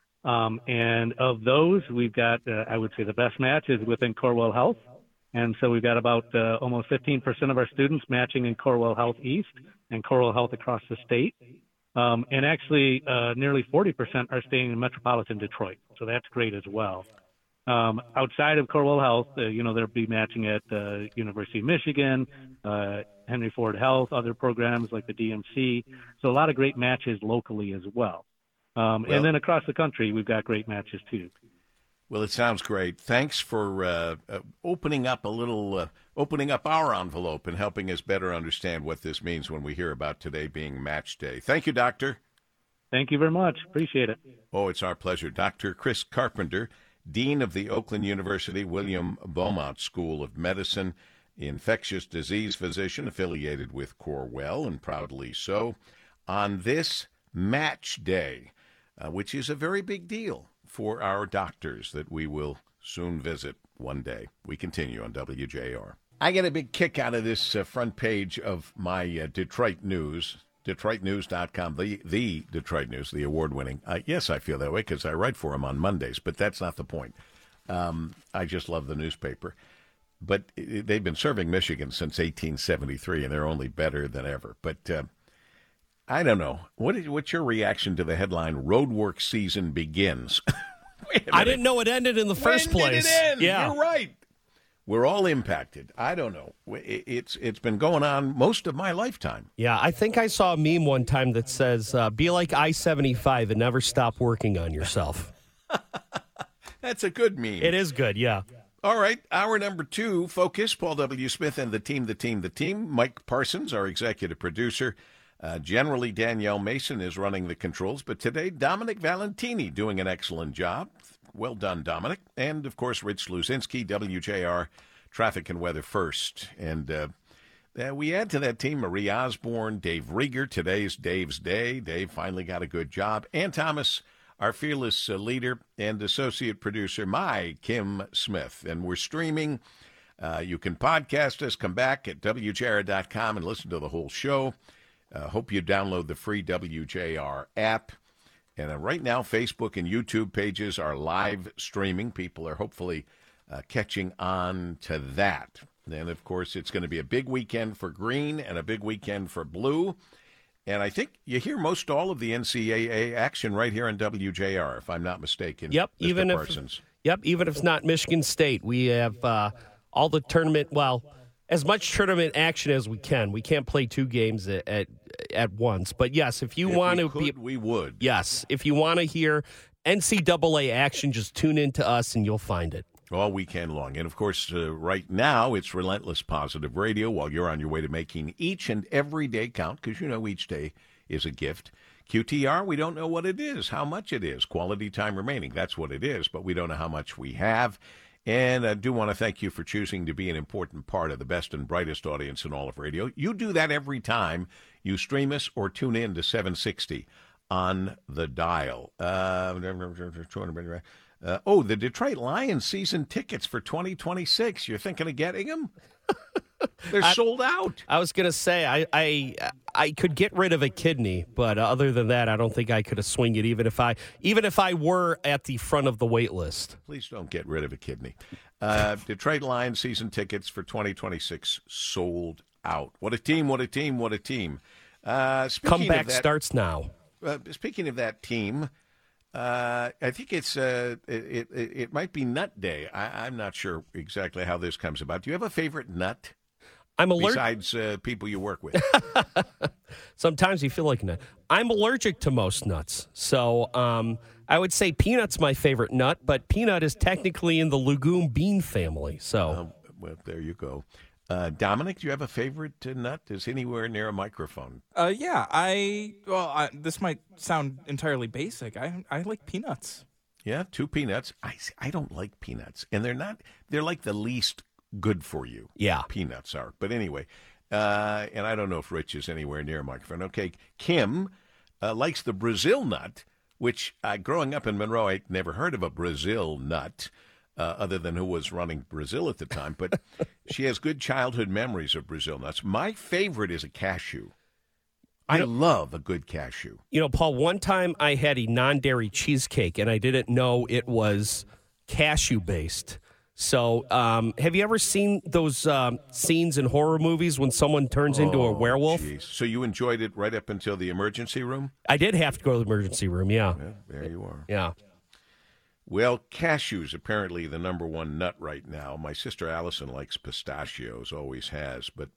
Um, and of those, we've got, uh, I would say the best match is within Corewell Health. And so we've got about uh, almost fifteen percent of our students matching in Corewell Health East and Corewell Health across the state. Um, and actually, uh, nearly forty percent are staying in metropolitan Detroit. So that's great as well. Um, outside of Corewell Health, uh, you know, they'll be matching at uh, University of Michigan, uh, Henry Ford Health, other programs like the D M C. So a lot of great matches locally as well. Um, well, and then across the country, we've got great matches too. Well, it sounds great. Thanks for uh, uh, opening up a little, uh, opening up our envelope and helping us better understand what this means when we hear about today being Match Day. Thank you, Doctor. Thank you very much. Appreciate it. Oh, it's our pleasure. Doctor Chris Carpenter, Dean of the Oakland University William Beaumont School of Medicine, infectious disease physician affiliated with Corewell, and proudly so, on this Match Day, uh, which is a very big deal for our doctors that we will soon visit one day. We continue on W J R. I get a big kick out of this uh, front page of my uh, Detroit News, Detroit News dot com, the, the Detroit News, the award-winning. Uh, yes, I feel that way because I write for them on Mondays, but that's not the point. Um, I just love the newspaper. But it, they've been serving Michigan since eighteen seventy-three, and they're only better than ever. But uh, I don't know. What is, what's your reaction to the headline, Roadwork Season Begins? I didn't know it ended in the first when place. Did it end? Yeah. You're right. We're all impacted. I don't know. It's It's been going on most of my lifetime. Yeah, I think I saw a meme one time that says, uh, be like I seventy-five and never stop working on yourself. That's a good meme. It is good, yeah. All right, hour number two, Focus, Paul W. Smith and the team, the team, the team. Mike Parsons, our executive producer. Uh, generally, Danielle Mason is running the controls, but today, Dominic Valentini doing an excellent job. Well done, Dominic. And, of course, Rich Luzinski, W J R, Traffic and Weather First. And uh, uh, we add to that team Marie Osborne, Dave Rieger. Today's Dave's day. Dave finally got a good job. Ann Thomas, our fearless uh, leader, and associate producer, my Kim Smith. And we're streaming. Uh, you can podcast us. Come back at W J R dot com and listen to the whole show. Uh, hope you download the free W J R app. And uh, right now, Facebook and YouTube pages are live streaming. People are hopefully uh, catching on to that. And, of course, it's going to be a big weekend for green and a big weekend for blue. And I think you hear most all of the N C double A action right here on W J R, if I'm not mistaken. Yep, Mister even Parsons. if yep, even if it's not Michigan State, we have uh, all the tournament. Well, as much tournament action as we can. We can't play two games at at, at once. But yes, if you if want we to could, be, we would. Yes, if you want to hear N C double A action, just tune in to us and you'll find it. All weekend long. And, of course, uh, right now it's Relentless Positive Radio while you're on your way to making each and every day count, because you know each day is a gift. Q T R, we don't know what it is, how much it is. Quality time remaining, that's what it is, but we don't know how much we have. And I do want to thank you for choosing to be an important part of the best and brightest audience in all of radio. You do that every time you stream us or tune in to seven sixty on the dial. Uh, Uh, oh, the Detroit Lions season tickets for twenty twenty-six. You're thinking of getting them? They're I, sold out. I was going to say, I, I I could get rid of a kidney, but other than that, I don't think I could have swung it even if I even if I were at the front of the wait list. Please don't get rid of a kidney. Uh, Detroit Lions season tickets for twenty twenty-six sold out. What a team, what a team, what a team. Uh, Comeback that, starts now. Uh, speaking of that team, Uh, I think it's uh, it, it it might be Nut Day. I, I'm not sure exactly how this comes about. Do you have a favorite nut? I'm allergic. Besides uh, people you work with. Sometimes you feel like a nut. I'm allergic to most nuts, so um, I would say peanut's my favorite nut. But peanut is technically in the legume bean family. So, um, well, there you go. Uh, Dominic, do you have a favorite uh, nut? Is anywhere near a microphone? Uh, yeah, I well, I, this might sound entirely basic. I I like peanuts. Yeah, two peanuts. I I don't like peanuts, and they're not. They're like the least good for you. Yeah, peanuts are. But anyway, uh, and I don't know if Rich is anywhere near a microphone. Okay, Kim uh, likes the Brazil nut, which uh, growing up in Monroe, I never heard of a Brazil nut. Uh, other than who was running Brazil at the time, but she has good childhood memories of Brazil nuts. My favorite is a cashew. I you know, love a good cashew. You know, Paul, one time I had a non-dairy cheesecake, and I didn't know it was cashew-based. So um, have you ever seen those um, scenes in horror movies when someone turns oh, into a werewolf? Geez. So you enjoyed it right up until the emergency room? I did have to go to the emergency room, yeah. yeah there you are. Yeah. Well, cashews apparently the number one nut right now. My sister Allison likes pistachios, always has, but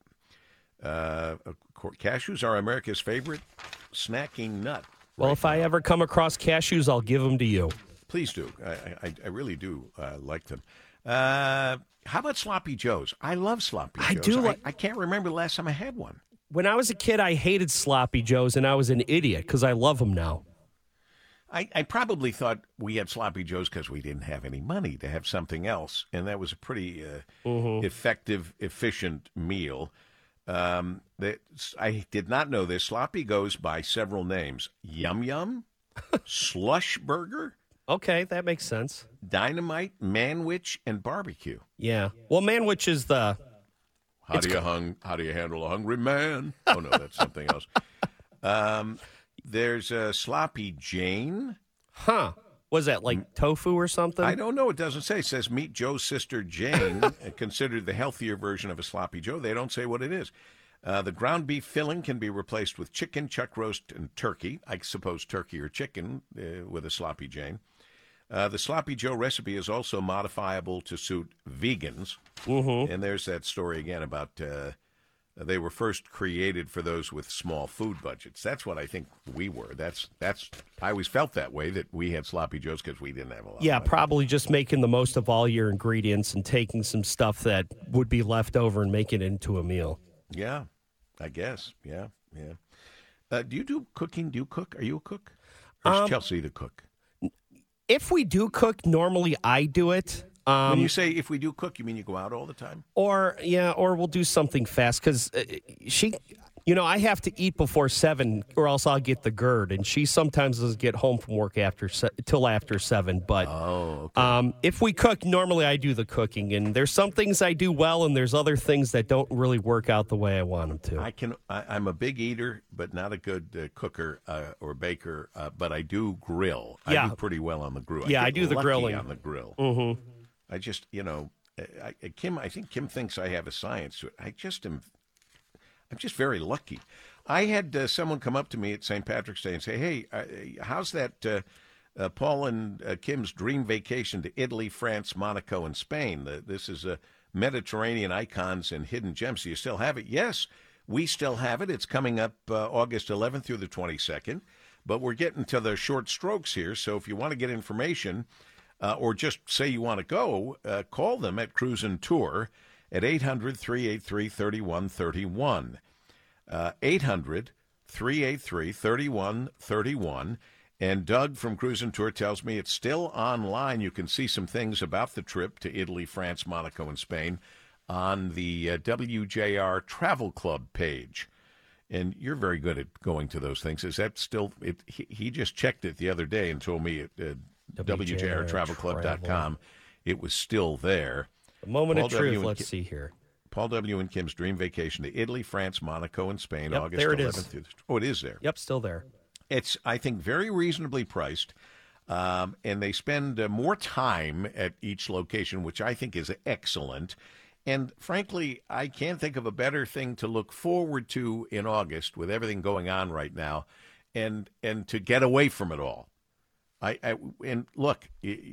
uh, cashews are America's favorite snacking nut. Well, right if now. I ever come across cashews, I'll give them to you. Please do. I, I, I really do uh, like them. Uh, how about Sloppy Joes? I love Sloppy Joes. I do. Like, I, I can't remember the last time I had one. When I was a kid, I hated Sloppy Joes, and I was an idiot because I love them now. I, I probably thought we had Sloppy Joes because we didn't have any money to have something else, and that was a pretty uh, mm-hmm. effective, efficient meal. Um, that I did not know this. Sloppy goes by several names: Yum Yum, Slush Burger. Okay, that makes sense. Dynamite, Manwich, and Barbecue. Yeah. Well, Manwich is the. How do you hung? How do you handle a hungry man? Oh no, that's something else. Um. There's a Sloppy Jane. Huh. Was that like tofu or something? I don't know. It doesn't say. It says meet Joe's sister Jane, considered the healthier version of a sloppy Joe. They don't say what it is. Uh, the ground beef filling can be replaced with chicken, chuck roast, and turkey. I suppose turkey or chicken uh, with a sloppy Jane. Uh, the sloppy Joe recipe is also modifiable to suit vegans. Mm-hmm. And there's that story again about uh, they were first created for those with small food budgets. That's what I think we were. That's that's. I always felt that way, that we had sloppy Joes because we didn't have a lot. Yeah, of money. probably just making the most of all your ingredients and taking some stuff that would be left over and making it into a meal. Yeah, I guess. Yeah, yeah. Uh, do you do cooking? Do you cook? Are you a cook? Or is Um, Chelsea the cook? If we do cook, normally I do it. Um, When you say if we do cook, you mean you go out all the time? Or, yeah, or we'll do something fast because uh, she, you know, I have to eat before seven or else I'll get the GERD. And she sometimes doesn't get home from work after se- till after seven. But Oh, okay. um, if we cook, normally I do the cooking. And there's some things I do well and there's other things that don't really work out the way I want them to. I can. I, I'm a big eater, but not a good uh, cooker uh, or baker. Uh, but I do grill. Yeah. I do pretty well on the grill. Yeah, I, I get do the lucky grilling. on the grill. Mm-hmm. I just, you know, I, I, Kim. I think Kim thinks I have a science to it. I just am. I'm just very lucky. I had uh, someone come up to me at Saint Patrick's Day and say, "Hey, uh, how's that uh, uh, Paul and uh, Kim's dream vacation to Italy, France, Monaco, and Spain? The, this is a Mediterranean icons and hidden gems. Do you still have it?" Yes, we still have it. It's coming up uh, August eleventh through the twenty-second. But we're getting to the short strokes here. So if you want to get information uh, or just say you want to go, uh, call them at Cruise and Tour at eight hundred, three eight three, three one three one. Uh, eight hundred, three eight three, three one three one. And Doug from Cruise and Tour tells me it's still online. You can see some things about the trip to Italy, France, Monaco, and Spain on the uh, W J R Travel Club page. And you're very good at going to those things. Is that still it? He, he just checked it the other day and told me at uh, W J R travel club dot com it was still there. A moment Paul of truth. W. Let's Ki- see here. Paul W. and Kim's dream vacation to Italy, France, Monaco, and Spain, Yep, August there it is. eleventh through the, oh, it is there. Yep, still there. It's, I think, very reasonably priced, um, and they spend uh, more time at each location, which I think is excellent. And frankly, I can't think of a better thing to look forward to in August with everything going on right now, and and to get away from it all. I, I and look,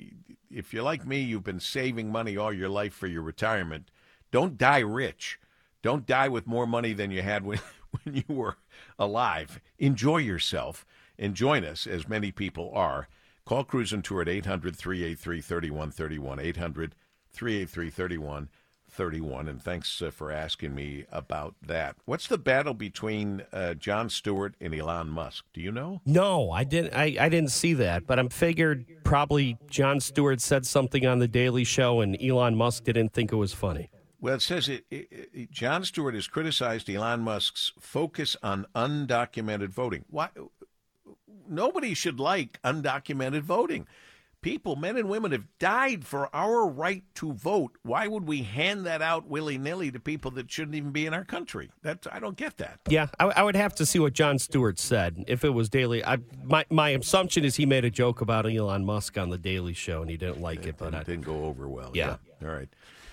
if you're like me, you've been saving money all your life for your retirement. Don't die rich. Don't die with more money than you had when when you were alive. Enjoy yourself and join us, as many people are. Call Cruise and Tour at eight hundred, three eight three, three one three one, eight hundred, three eight three, three one three one. And thanks uh, for asking me about that. What's the battle between uh, Jon Stewart and Elon Musk? Do you know? No, I didn't. I, I didn't see that, but I'm figured probably Jon Stewart said something on the Daily Show, and Elon Musk didn't think it was funny. Well, it says it, it, it, Jon Stewart has criticized Elon Musk's focus on undocumented voting. Why? Nobody should like undocumented voting. People, men and women, have died for our right to vote. Why would we hand that out willy-nilly to people that shouldn't even be in our country? That I don't get that. Yeah, I, I would have to see what Jon Stewart said. If it was Daily, I, my my assumption is he made a joke about Elon Musk on the Daily Show, and he didn't like it. It But I, didn't go over well. Yeah. All right.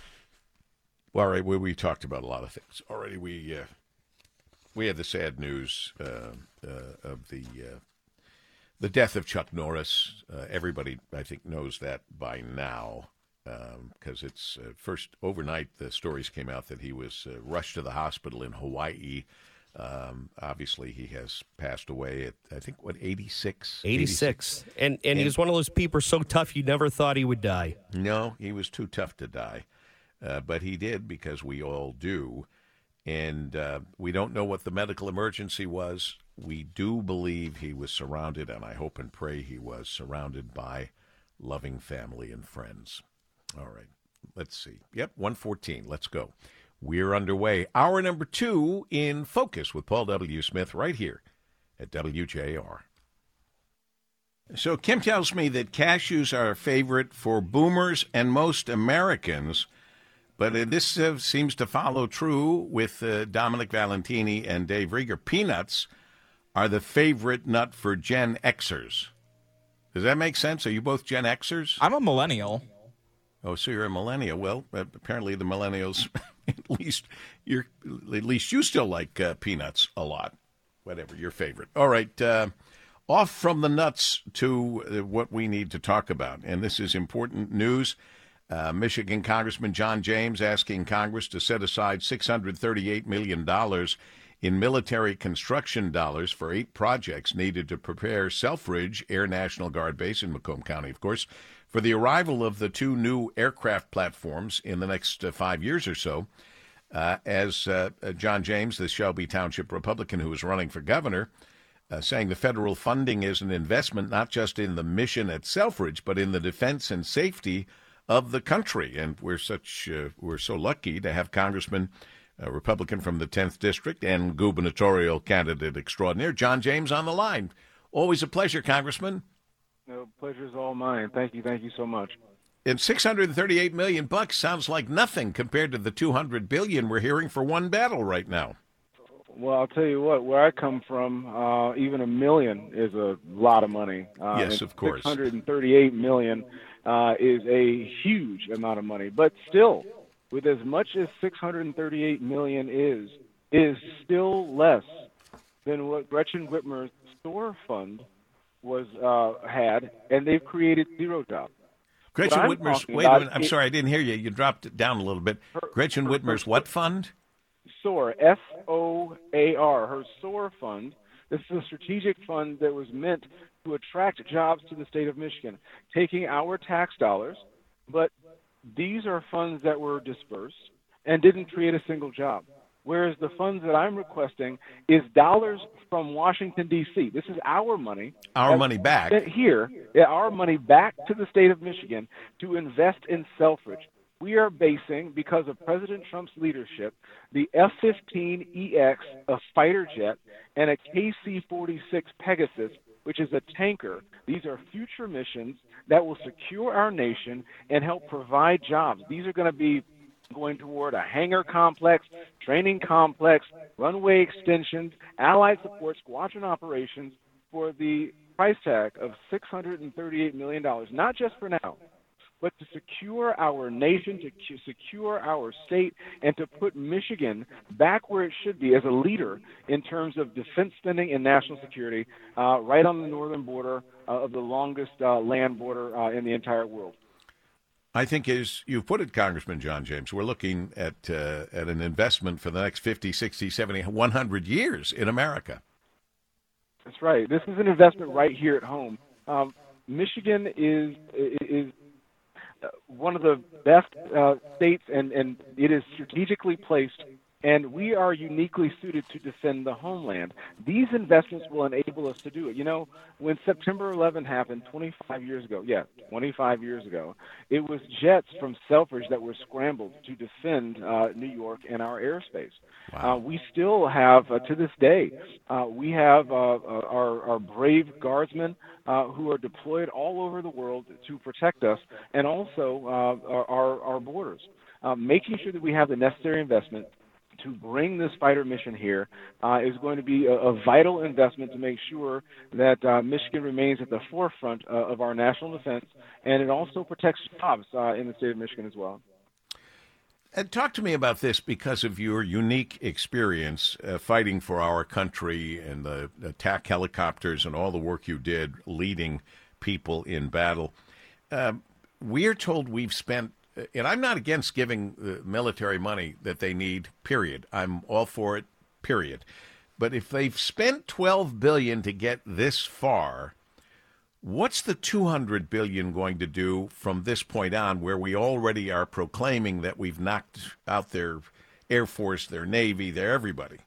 Well, all right. We, we talked about a lot of things already. We uh, we had the sad news uh, uh, of the uh, the death of Chuck Norris. Uh, everybody, I think, knows that by now because um, it's uh, first overnight. The stories came out that he was uh, rushed to the hospital in Hawaii. Um, obviously, he has passed away at, I think, what, eighty-six? eighty-six. And, and he was one of those people so tough you never thought he would die. No, he was too tough to die. Uh, but he did, because we all do. And uh, we don't know what the medical emergency was. We do believe he was surrounded, and I hope and pray he was surrounded by loving family and friends. All right, let's see. Yep, one fourteen. Let's go. We're underway. Hour number two in Focus with Paul W. Smith right here at W J R. So Kim tells me that cashews are a favorite for boomers and most Americans, but uh, this uh, seems to follow true with uh, Dominic Valentini and Dave Rieger. Peanuts are the favorite nut for Gen Xers. Does that make sense? Are you both Gen Xers? I'm a millennial. Oh, so you're a millennial. Well, uh, apparently the millennials, at least you're, at least you still like uh, peanuts a lot. Whatever, your favorite. All right, uh, off from the nuts to uh, what we need to talk about. And this is important news. Uh, Michigan Congressman John James asking Congress to set aside six hundred thirty-eight million dollars in military construction dollars for eight projects needed to prepare Selfridge Air National Guard Base in Macomb County, of course, for the arrival of the two new aircraft platforms in the next uh, five years or so. Uh, as uh, John James, the Shelby Township Republican who is running for governor, uh, saying the federal funding is an investment not just in the mission at Selfridge, but in the defense and safety of the country. And we're such uh, we're so lucky to have Congressman, a Republican from the tenth District and gubernatorial candidate extraordinaire, John James, on the line. Always a pleasure, Congressman. No, pleasure's all mine. Thank you. Thank you so much. And six hundred thirty-eight million bucks sounds like nothing compared to the two hundred billion we're hearing for one battle right now. Well, I'll tell you what, where I come from, uh, even a million is a lot of money. Uh, yes, of course. six hundred thirty-eight million uh, is a huge amount of money. But still, with as much as six hundred thirty-eight million is, is still less than what Gretchen Whitmer's SOAR fund was uh, had, and they've created zero jobs. Gretchen I'm Whitmer's, wait about, a minute, I'm sorry, I didn't hear you. You dropped it down a little bit. Her, Gretchen her, Whitmer's her, what fund? SOAR, S O A R, her SOAR fund. This is a strategic fund that was meant to attract jobs to the state of Michigan, taking our tax dollars, but these are funds that were dispersed and didn't create a single job. Whereas the funds that I'm requesting is dollars from Washington, D C. This is our money. Our money back. Here, our money back to the state of Michigan to invest in Selfridge. We are basing, because of President Trump's leadership, the F fifteen E X, a fighter jet, and a K C forty-six Pegasus, which is a tanker. These are future missions that will secure our nation and help provide jobs. These are going to be going toward a hangar complex, training complex, runway extensions, allied support, squadron operations for the price tag of six hundred thirty-eight million dollars, not just for now, but to secure our nation, to secure our state, and to put Michigan back where it should be as a leader in terms of defense spending and national security, uh, right on the northern border uh, of the longest uh, land border uh, in the entire world. I think, as you put it, Congressman John James, we're looking at uh, at an investment for the next fifty, sixty, seventy, one hundred years in America. That's right. This is an investment right here at home. Um, Michigan is is one of the best uh, states, and, and it is strategically placed, and we are uniquely suited to defend the homeland. These investments will enable us to do it. You know, when September eleventh happened twenty-five years ago, yeah, twenty-five years ago, it was jets from Selfridge that were scrambled to defend uh, New York and our airspace. Wow. Uh, we still have, uh, to this day, uh, we have uh, our, our brave guardsmen uh, who are deployed all over the world to protect us, and also uh, our, our borders. Uh, making sure that we have the necessary investment to bring this fighter mission here uh, is going to be a, a vital investment to make sure that uh, Michigan remains at the forefront uh, of our national defense, and it also protects jobs uh, in the state of Michigan as well. And talk to me about this because of your unique experience uh, fighting for our country and the attack helicopters and all the work you did leading people in battle. Uh, we're told we've spent, and I'm not against giving the military money that they need, period. I'm all for it, period. But if they've spent twelve billion dollars to get this far, what's the two hundred billion dollars going to do from this point on, where we already are proclaiming that we've knocked out their Air Force, their Navy, their everybody?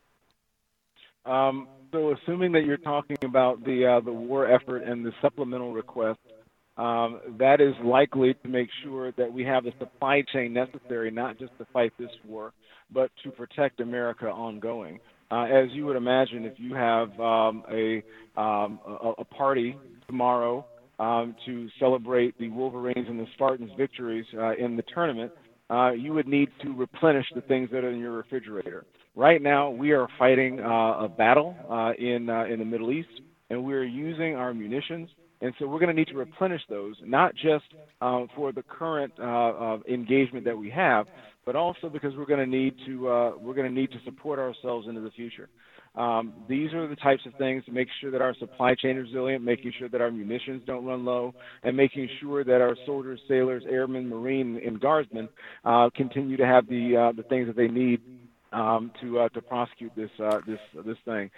Um, so assuming that you're talking about the uh, the war effort and the supplemental request, Um, that is likely to make sure that we have the supply chain necessary, not just to fight this war, but to protect America ongoing. Uh, as you would imagine, if you have um, a, um, a, a party tomorrow um, to celebrate the Wolverines and the Spartans' victories uh, in the tournament, uh, you would need to replenish the things that are in your refrigerator. Right now, we are fighting uh, a battle uh, in uh, in the Middle East. and we're using our munitions. And so we're going to need to replenish those, not just um, for the current uh, uh, engagement that we have, but also because we're going to need to uh, we're going to need to support ourselves into the future. Um, these are the types of things to make sure that our supply chain is resilient, making sure that our munitions don't run low, and making sure that our soldiers, sailors, airmen, marine, and guardsmen uh, continue to have the uh, the things that they need um, to uh, to prosecute this uh, this this thing.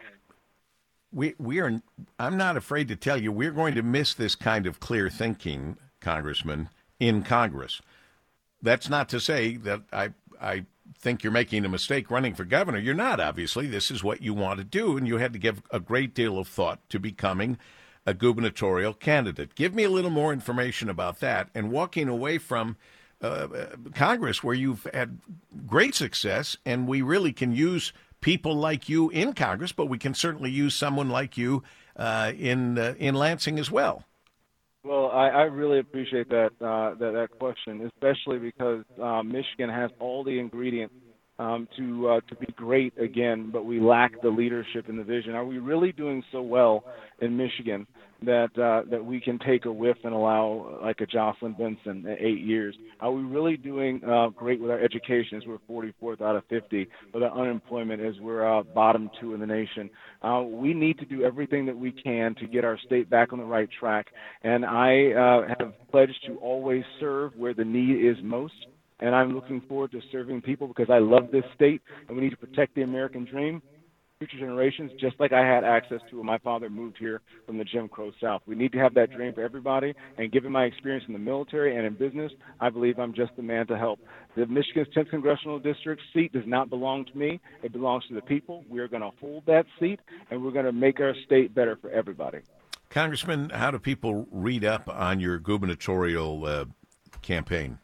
We we are. I'm not afraid to tell you we're going to miss this kind of clear thinking, Congressman, in Congress. That's not to say that I I think you're making a mistake running for governor. You're not, obviously. This is what you want to do, and you had to give a great deal of thought to becoming a gubernatorial candidate. Give me a little more information about that and walking away from uh, Congress, where you've had great success, and we really can use people like you in Congress, but we can certainly use someone like you uh, in uh, in Lansing as well. Well, I, I really appreciate that, uh, that that question, especially because uh, Michigan has all the ingredients um, to uh, to be great again, but we lack the leadership and the vision. Are we really doing so well in Michigan that uh, that we can take a whiff and allow like a Jocelyn Benson in eight years? Are we really doing uh, great with our education as we're forty-fourth out of fifty, with our unemployment as we're uh, bottom two in the nation? Uh, we need to do everything that we can to get our state back on the right track, and I uh, have pledged to always serve where the need is most, and I'm looking forward to serving people because I love this state, and we need to protect the American dream. Future generations, just like I had access to when my father moved here from the Jim Crow South. We need to have that dream for everybody, and given my experience in the military and in business, I believe I'm just the man to help. The Michigan's tenth Congressional District seat does not belong to me. It belongs to the people. We are going to hold that seat, and we're going to make our state better for everybody. Congressman, how do people read up on your gubernatorial uh, campaign?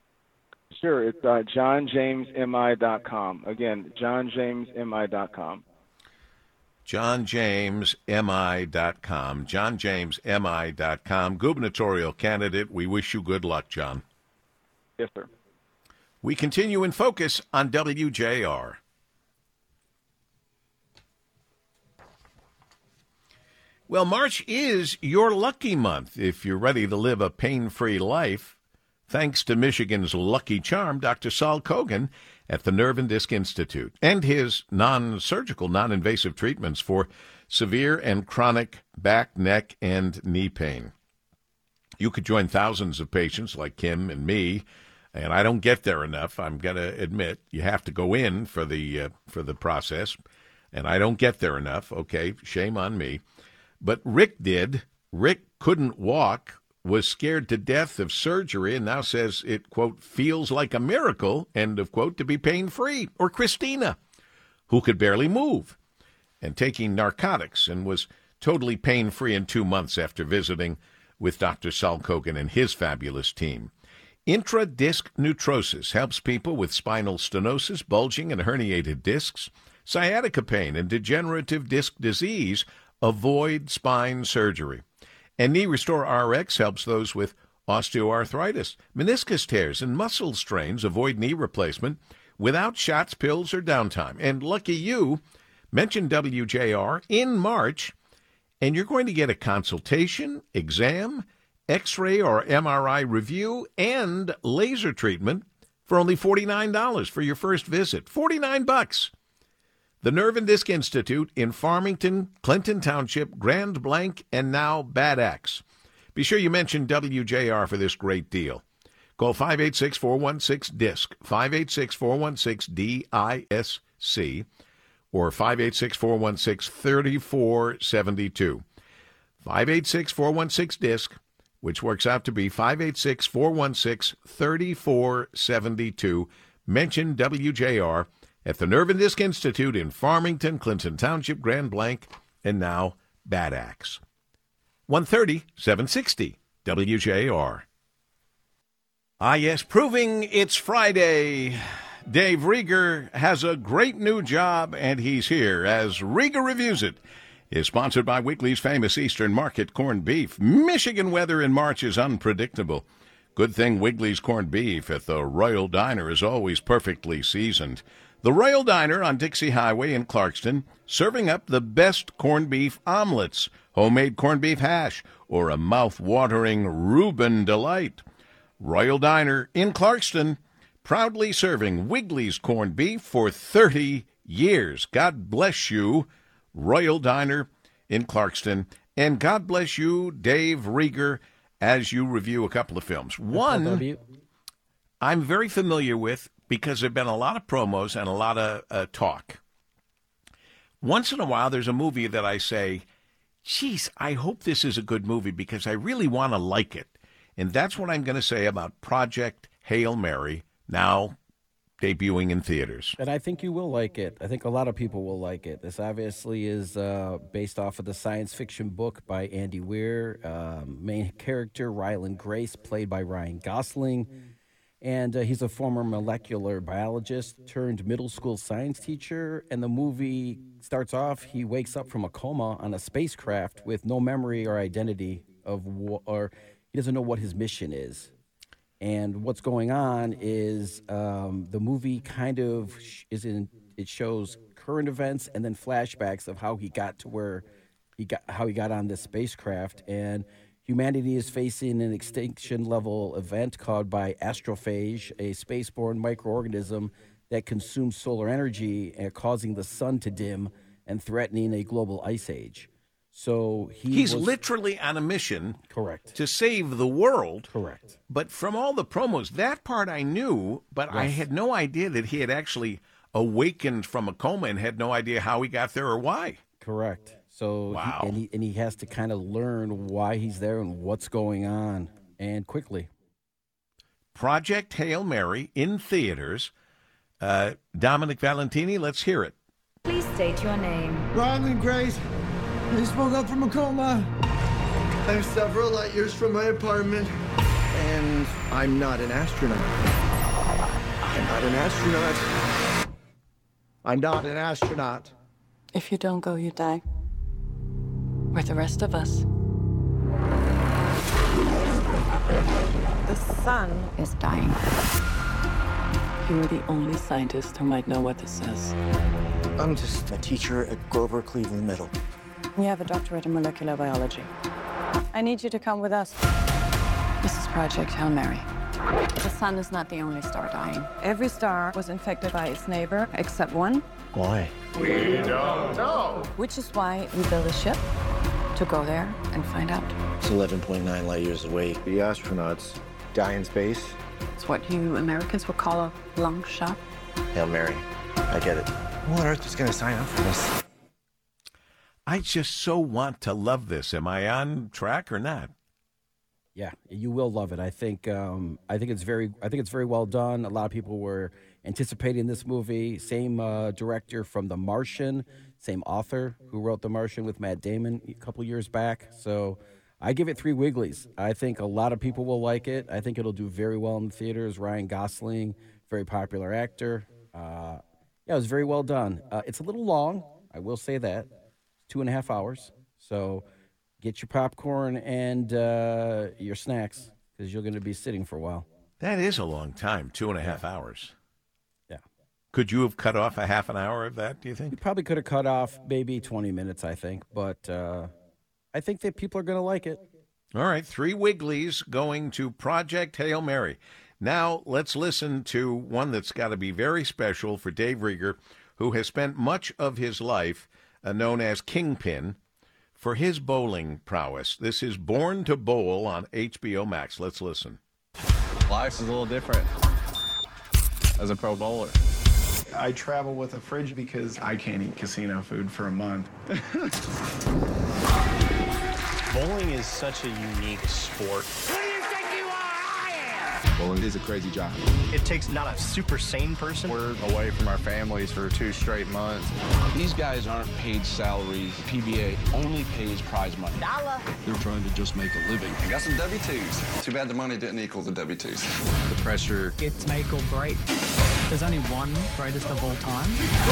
Sure, it's uh, john james m i dot com. Again, john james m i dot com. john james m i dot com. john james m i dot com. Gubernatorial candidate, we wish you good luck, John. Yes, sir. We continue in focus on W J R. Well, March is your lucky month if you're ready to live a pain-free life. Thanks to Michigan's lucky charm, Doctor Saul Kogan at the Nerve and Disc Institute, and his non-surgical, non-invasive treatments for severe and chronic back, neck, and knee pain. You could join thousands of patients like Kim and me, and I don't get there enough. I'm going to admit you have to go in for the uh, for the process, and I don't get there enough. Okay, shame on me. But Rick did. Rick couldn't walk, was scared to death of surgery, and now says it, quote, feels like a miracle, end of quote, to be pain-free. Or Christina, who could barely move and taking narcotics and was totally pain-free in two months after visiting with Doctor Saul Kogan and his fabulous team. Intradisc Neutrosis helps people with spinal stenosis, bulging and herniated discs, sciatica pain, and degenerative disc disease avoid spine surgery. And Knee Restore R X helps those with osteoarthritis, meniscus tears, and muscle strains avoid knee replacement without shots, pills, or downtime. And lucky you, mention W J R in March, and you're going to get a consultation, exam, X-ray or M R I review, and laser treatment for only forty-nine dollars for your first visit. forty-nine bucks. The Nerve and Disc Institute in Farmington, Clinton Township, Grand Blanc, and now Bad Axe. Be sure you mention W J R for this great deal. Call five eight six, four one six, D I S C, five eight six, four one six, D I S C, or five eight six, four one six, three four seven two. five eight six, four one six, D I S C, which works out to be five eight six, four one six, three four seven two. Mention W J R at the Nerve and Disc Institute in Farmington, Clinton Township, Grand Blanc, and now Bad Axe. one thirty, seven sixty, W J R. Ah, yes, proving it's Friday. Dave Rieger has a great new job, and he's here as Rieger Reviews It. Is sponsored by Wigley's famous Eastern Market corned beef. Michigan weather in March is unpredictable. Good thing Wigley's corned beef at the Royal Diner is always perfectly seasoned. The Royal Diner on Dixie Highway in Clarkston, serving up the best corned beef omelets, homemade corned beef hash, or a mouth-watering Reuben delight. Royal Diner in Clarkston, proudly serving Wiggly's corned beef for thirty years. God bless you, Royal Diner in Clarkston. And God bless you, Dave Rieger, as you review a couple of films. One I'm very familiar with because there have been a lot of promos and a lot of uh, talk. Once in a while, there's a movie that I say, geez, I hope this is a good movie because I really want to like it. And that's what I'm going to say about Project Hail Mary, now debuting in theaters. And I think you will like it. I think a lot of people will like it. This obviously is uh, based off of the science fiction book by Andy Weir. Um, main character, Ryland Grace, played by Ryan Gosling. And uh, he's a former molecular biologist turned middle school science teacher. And the movie starts off, he wakes up from a coma on a spacecraft with no memory or identity of, wh- or he doesn't know what his mission is. And what's going on is um, the movie kind of sh- is in, it shows current events and then flashbacks of how he got to where he got, how he got on this spacecraft. And humanity is facing an extinction-level event caused by astrophage, a spaceborne microorganism that consumes solar energy, uh, causing the sun to dim and threatening a global ice age. So he He's was, literally on a mission correct to save the world. Correct. But from all the promos, that part I knew, but yes. I had no idea that he had actually awakened from a coma and had no idea how he got there or why. Correct. So wow. he, and he and he has to kind of learn why he's there and what's going on, and quickly. Project Hail Mary in theaters. Uh, Dominic Valentini, let's hear it. Please state your name. Ryland Grace. I just woke up from a coma. I'm several light years from my apartment. And I'm not an astronaut. I'm not an astronaut. I'm not an astronaut. If you don't go, you die. With the rest of us. The sun is dying. You are the only scientist who might know what this says. I'm just a teacher at Grover Cleveland Middle. You have a doctorate in molecular biology. I need you to come with us. This is Project Hail Mary. The sun is not the only star dying. Every star was infected by its neighbor, except one. Why? We don't know. Which is why we built a ship to go there and find out. It's eleven point nine light years away. The astronauts die in space. It's what you Americans would call a long shot. Hail Mary. I get it. Who on earth is going to sign up for this? I just so want to love this. Am I on track or not? Yeah, you will love it. I think. Um, I think it's very. I think it's very well done. A lot of people were anticipating this movie. Same uh, director from The Martian, same author who wrote The Martian with Matt Damon a couple years back. So I give it three Wigglies. I think a lot of people will like it. I think it'll do very well in the theaters. Ryan Gosling, very popular actor. Uh, yeah, it was very well done. Uh, it's a little long. I will say that. Two and a half hours. So get your popcorn and uh, your snacks because you're going to be sitting for a while. That is a long time, two and a half hours. Yeah. Could you have cut off a half an hour of that, do you think? You probably could have cut off maybe twenty minutes, I think. But uh, I think that people are going to like it. All right, three Wigglies going to Project Hail Mary. Now let's listen to one that's got to be very special for Dave Rieger, who has spent much of his life uh, known as Kingpin, for his bowling prowess. This is Born to Bowl on H B O Max. Let's listen. Life's a little different as a pro bowler. I travel with a fridge because I can't eat casino food for a month. Bowling is such a unique sport. Bowling is a crazy job. It takes not a super sane person. We're away from our families for two straight months. These guys aren't paid salaries. P B A only pays prize money. Dollar. They're trying to just make a living. I got some W twos. Too bad the money didn't equal the W twos. The pressure. It's make or break. There's only one greatest of all time.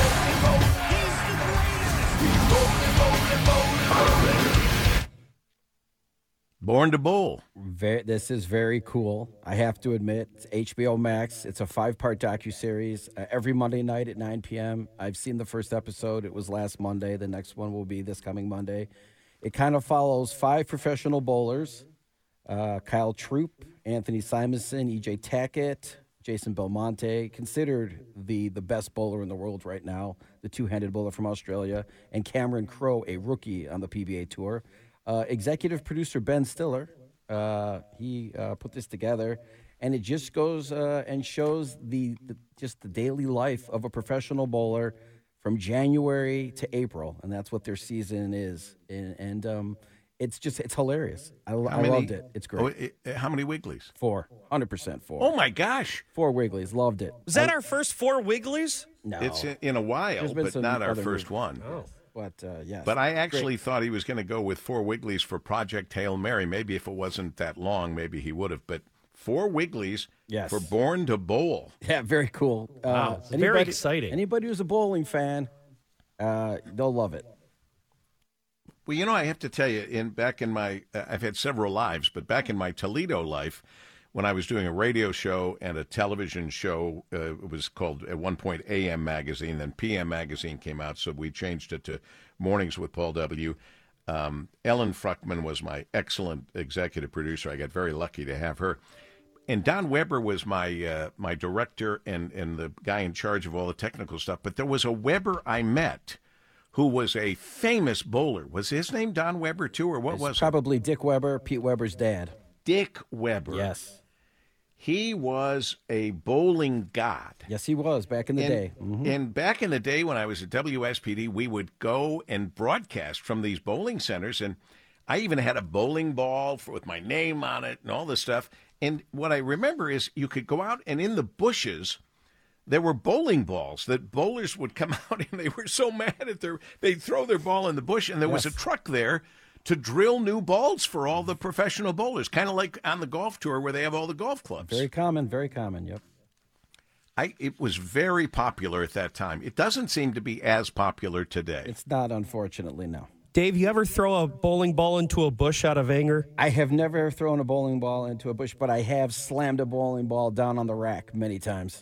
Born to Bowl. Very, this is very cool. I have to admit, it's H B O Max. It's a five-part docuseries uh, every Monday night at nine p.m. I've seen the first episode. It was last Monday. The next one will be this coming Monday. It kind of follows five professional bowlers, uh, Kyle Troop, Anthony Simonson, E J Tackett, Jason Belmonte, considered the, the best bowler in the world right now, the two-handed bowler from Australia, and Cameron Crowe, a rookie on the P B A Tour. Uh, executive producer Ben Stiller, uh, he uh, put this together, and it just goes uh, and shows the, the just the daily life of a professional bowler from January to April, and that's what their season is. And, and um, it's just, it's hilarious. I, I many- loved it. It's great. Oh, it- it- how many Wigglies? Four. one hundred percent four. Oh, my gosh. Four Wigglies. Loved it. Was that I- our first four Wigglies? No. It's in, in a while, There's been but some not our other first movies. one. Oh. But, uh, yes. But I actually Great. thought he was going to go with four Wigglies for Project Hail Mary. Maybe if it wasn't that long, maybe he would have. But four Wigglies Yes. for Born to Bowl. Yeah, very cool. Uh, Wow. Very exciting. Anybody who's a bowling fan, uh, they'll love it. Well, you know, I have to tell you, in back in my, uh, I've had several lives, but back in my Toledo life, when I was doing a radio show and a television show, uh, it was called at one point A M Magazine, then P M Magazine came out, so we changed it to Mornings with Paul W. Um, Ellen Fruckman was my excellent executive producer. I got very lucky to have her. And Don Weber was my uh, my director and, and the guy in charge of all the technical stuff. But there was a Weber I met who was a famous bowler. Was his name Don Weber, too, or what It's was it? probably Dick Weber, Pete Weber's dad. Dick Weber. Yes. He was a bowling god. Yes, he was back in the and, day. Mhm. And back in the day when I was at W S P D, we would go and broadcast from these bowling centers. And I even had a bowling ball for, with my name on it and all this stuff. And what I remember is you could go out and in the bushes, there were bowling balls that bowlers would come out and they were so mad at their, they'd throw their ball in the bush and there was a Yes. truck there to drill new balls for all the professional bowlers, kind of like on the golf tour where they have all the golf clubs. Very common, very common, yep. I, it was very popular at that time. It doesn't seem to be as popular today. It's not, unfortunately, no. Dave, you ever throw a bowling ball into a bush out of anger? I have never thrown a bowling ball into a bush, but I have slammed a bowling ball down on the rack many times.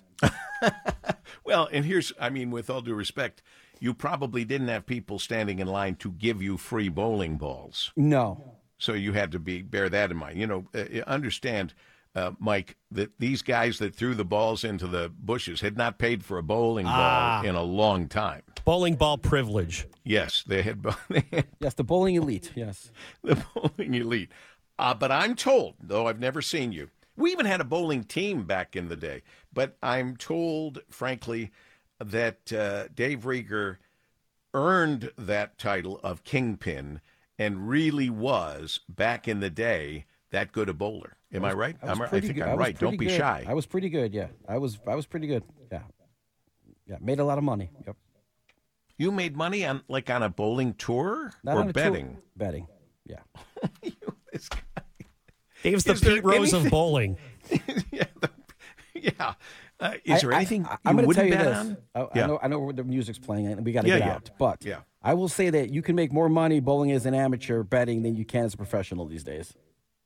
Well, and here's, I mean, with all due respect, you probably didn't have people standing in line to give you free bowling balls. No. So you had to be bear that in mind. You know, uh, understand, uh, Mike, that these guys that threw the balls into the bushes had not paid for a bowling Ah. ball in a long time. Bowling ball privilege. Yes, they had, they had Yes, the bowling elite, yes. the bowling elite. Uh, but I'm told, though I've never seen you, we even had a bowling team back in the day, but I'm told, frankly, that uh, Dave Rieger earned that title of Kingpin and really was, back in the day, that good a bowler. Am I, was- right? I, was I'm, I pretty think good. I'm I was right. Don't pretty be good. shy. I was pretty good, yeah. I was I was pretty good, yeah. Yeah, made a lot of money, yep. You made money on like on a bowling tour Not or on a tour. betting? Betting, yeah. This guy. Dave's the Is there Pete Rose anything- of bowling. yeah. The, yeah. Uh, is there I- anything I, you I'm gonna wouldn't tell you bet this. on? I, Yeah. I know I know where the music's playing and we got to Yeah, get yeah. out. But Yeah. I will say that you can make more money bowling as an amateur betting than you can as a professional these days.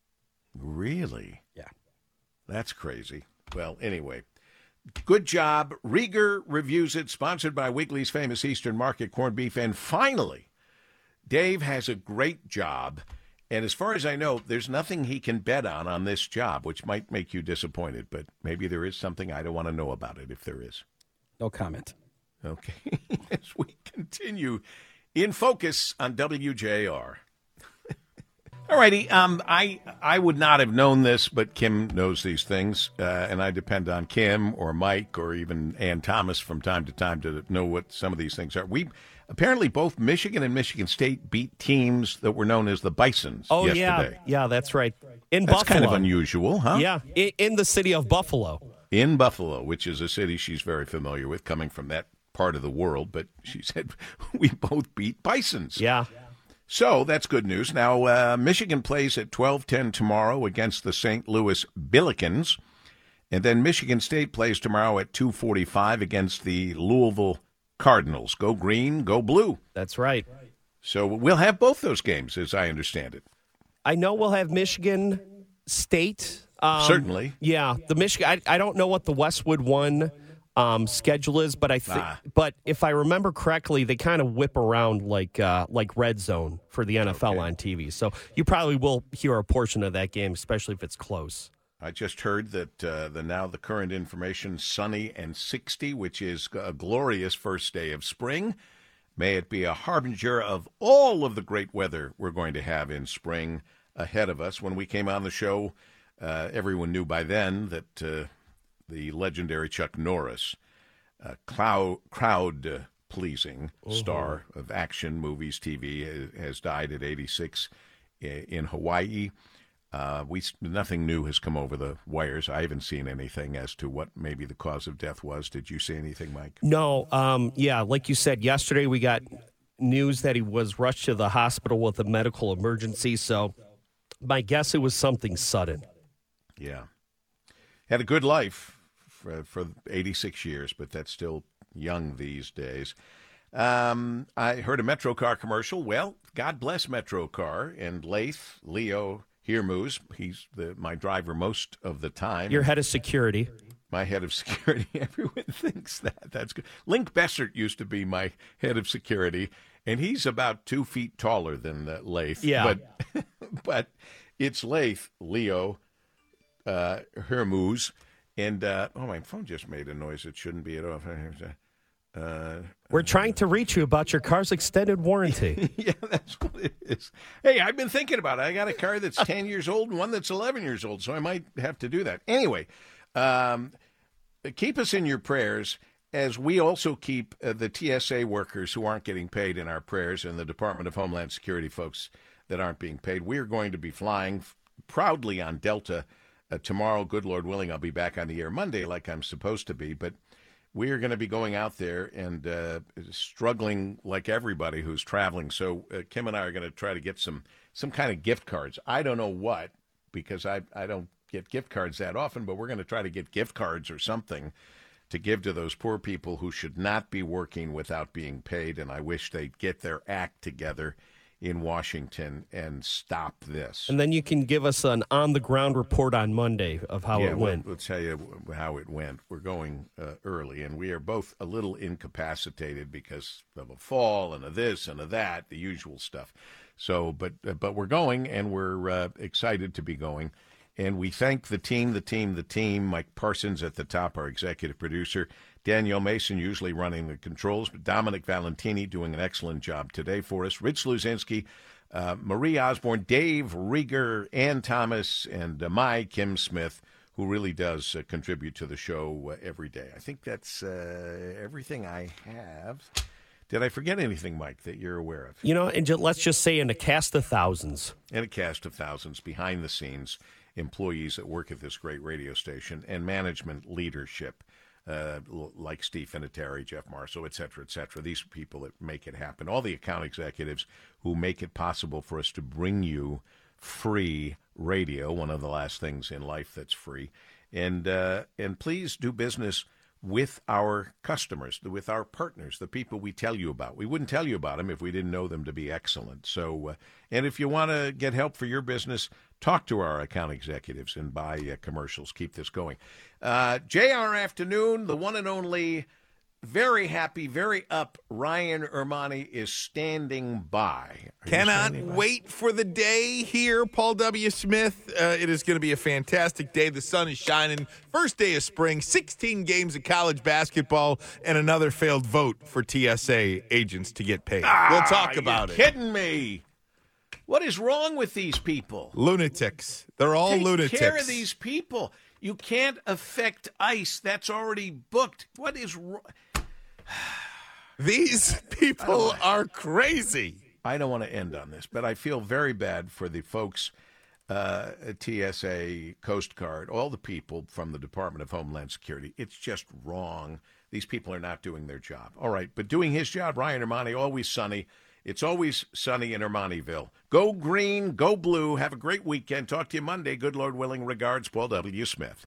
Really? Yeah. That's crazy. Well, anyway, good job. Rieger reviews it, sponsored by Wiggly's famous Eastern Market corned beef. And finally, Dave has a great job. And as far as I know, there's nothing he can bet on on this job, which might make you disappointed. But maybe there is something I don't want to know about it if there is. No comment. Okay. As we continue in focus on W J R. All righty. Um, I I would not have known this, but Kim knows these things, uh, and I depend on Kim or Mike or even Ann Thomas from time to time to know what some of these things are. We apparently both Michigan and Michigan State beat teams that were known as the Bisons Oh, yesterday. yeah. Yeah, that's right. In That's Buffalo. kind of unusual, huh? Yeah, in, in the city of Buffalo. In Buffalo, which is a city she's very familiar with, coming from that part of the world. But she said we both beat Bisons. Yeah. So that's good news. Now, uh, Michigan plays at twelve ten tomorrow against the Saint Louis Billikens. And then Michigan State plays tomorrow at two forty-five against the Louisville Cardinals. Go green, go blue. That's right. So we'll have both those games, as I understand it. I know we'll have Michigan State. Um, Certainly. Yeah, the Michigan. I, I don't know what the Westwood one um, schedule is, but I think, Ah. but if I remember correctly, they kind of whip around like uh, like Red Zone for the N F L Okay. on T V. So you probably will hear a portion of that game, especially if it's close. I just heard that uh, the now the current information, sunny and sixty, which is a glorious first day of spring. May it be a harbinger of all of the great weather we're going to have in spring ahead of us. When we came on the show, uh, everyone knew by then that uh, the legendary Chuck Norris, uh, cloud, crowd uh, pleasing Mhm. star of action movies, T V, ha- has died at eighty-six i- in Hawaii. Uh, we nothing new has come over the wires. I haven't seen anything as to what maybe the cause of death was. Did you see anything, Mike? No, um, yeah, like you said, yesterday we got news that he was rushed to the hospital with a medical emergency. So my guess it was something sudden. Yeah, had a good life for, for eighty-six years, but that's still young these days. Um, I heard a MetroCar commercial. Well, God bless MetroCar and Laith, Leo Hirmuz. He's the, my driver most of the time. Your head of security. My head of security. Everyone thinks that. That's good. Link Bessert used to be my head of security, and he's about two feet taller than uh, Laith. Yeah. But, but it's Laith, Leo uh, Hirmuz. And, uh, oh, my phone just made a noise. It shouldn't be at all. Uh, We're trying to reach you about your car's extended warranty. yeah, that's what it is. Hey, I've been thinking about it. I got a car that's ten years old and one that's eleven years old, so I might have to do that. Anyway, um, keep us in your prayers as we also keep uh, the T S A workers who aren't getting paid in our prayers and the Department of Homeland Security folks that aren't being paid. We are going to be flying f- proudly on Delta uh, tomorrow. Good Lord willing, I'll be back on the air Monday like I'm supposed to be, but we are going to be going out there and uh, struggling like everybody who's traveling. So uh, Kim and I are going to try to get some some kind of gift cards. I don't know what, because I, I don't get gift cards that often, but we're going to try to get gift cards or something to give to those poor people who should not be working without being paid. And I wish they'd get their act together in Washington and stop this. And then you can give us an on-the-ground report on Monday of how yeah, it went. We'll, we'll tell you how it went. We're going uh, early, and we are both a little incapacitated because of a fall and of this and of that, the usual stuff. So, but uh, but we're going, and we're uh, excited to be going. And we thank the team, the team, the team. Mike Parsons at the top, our executive producer. Danielle Mason usually running the controls, but Dominic Valentini doing an excellent job today for us. Rich Luzinski, uh, Marie Osborne, Dave Rieger, Ann Thomas, and uh, my Kim Smith, who really does uh, contribute to the show uh, every day. I think that's uh, everything I have. Did I forget anything, Mike, that you're aware of? You know, and ju- let's just say in a cast of thousands. And a cast of thousands behind the scenes employees that work at this great radio station and management leadership. Uh, like Steve Finateri, Jeff Marceau, et cetera, et cetera. These are people that make it happen. All the account executives who make it possible for us to bring you free radio, one of the last things in life that's free. And uh, and please do business with our customers, with our partners, the people we tell you about. We wouldn't tell you about them if we didn't know them to be excellent. So, uh, and if you want to get help for your business, talk to our account executives and buy uh, commercials. Keep this going. Uh, J R Afternoon, the one and only, very happy, very up, Ryan Ermani is standing by. Are you Cannot standing by? wait for the day here, Paul W. Smith. Uh, it is going to be a fantastic day. The sun is shining. First day of spring, sixteen games of college basketball, and another failed vote for T S A agents to get paid. Ah, we'll talk about you're it. Kidding me? What is wrong with these people? Lunatics. They're all Take lunatics. care of these people. You can't affect ICE. That's already booked. What is wrong? These people are crazy. I don't want to end on this, but I feel very bad for the folks uh, at T S A, Coast Guard, all the people from the Department of Homeland Security. It's just wrong. These people are not doing their job. All right, but doing his job, Ryan Ermani, always sunny. It's always sunny in Ermaniville. Go green, go blue. Have a great weekend. Talk to you Monday. Good Lord willing. Regards, Paul W. Smith.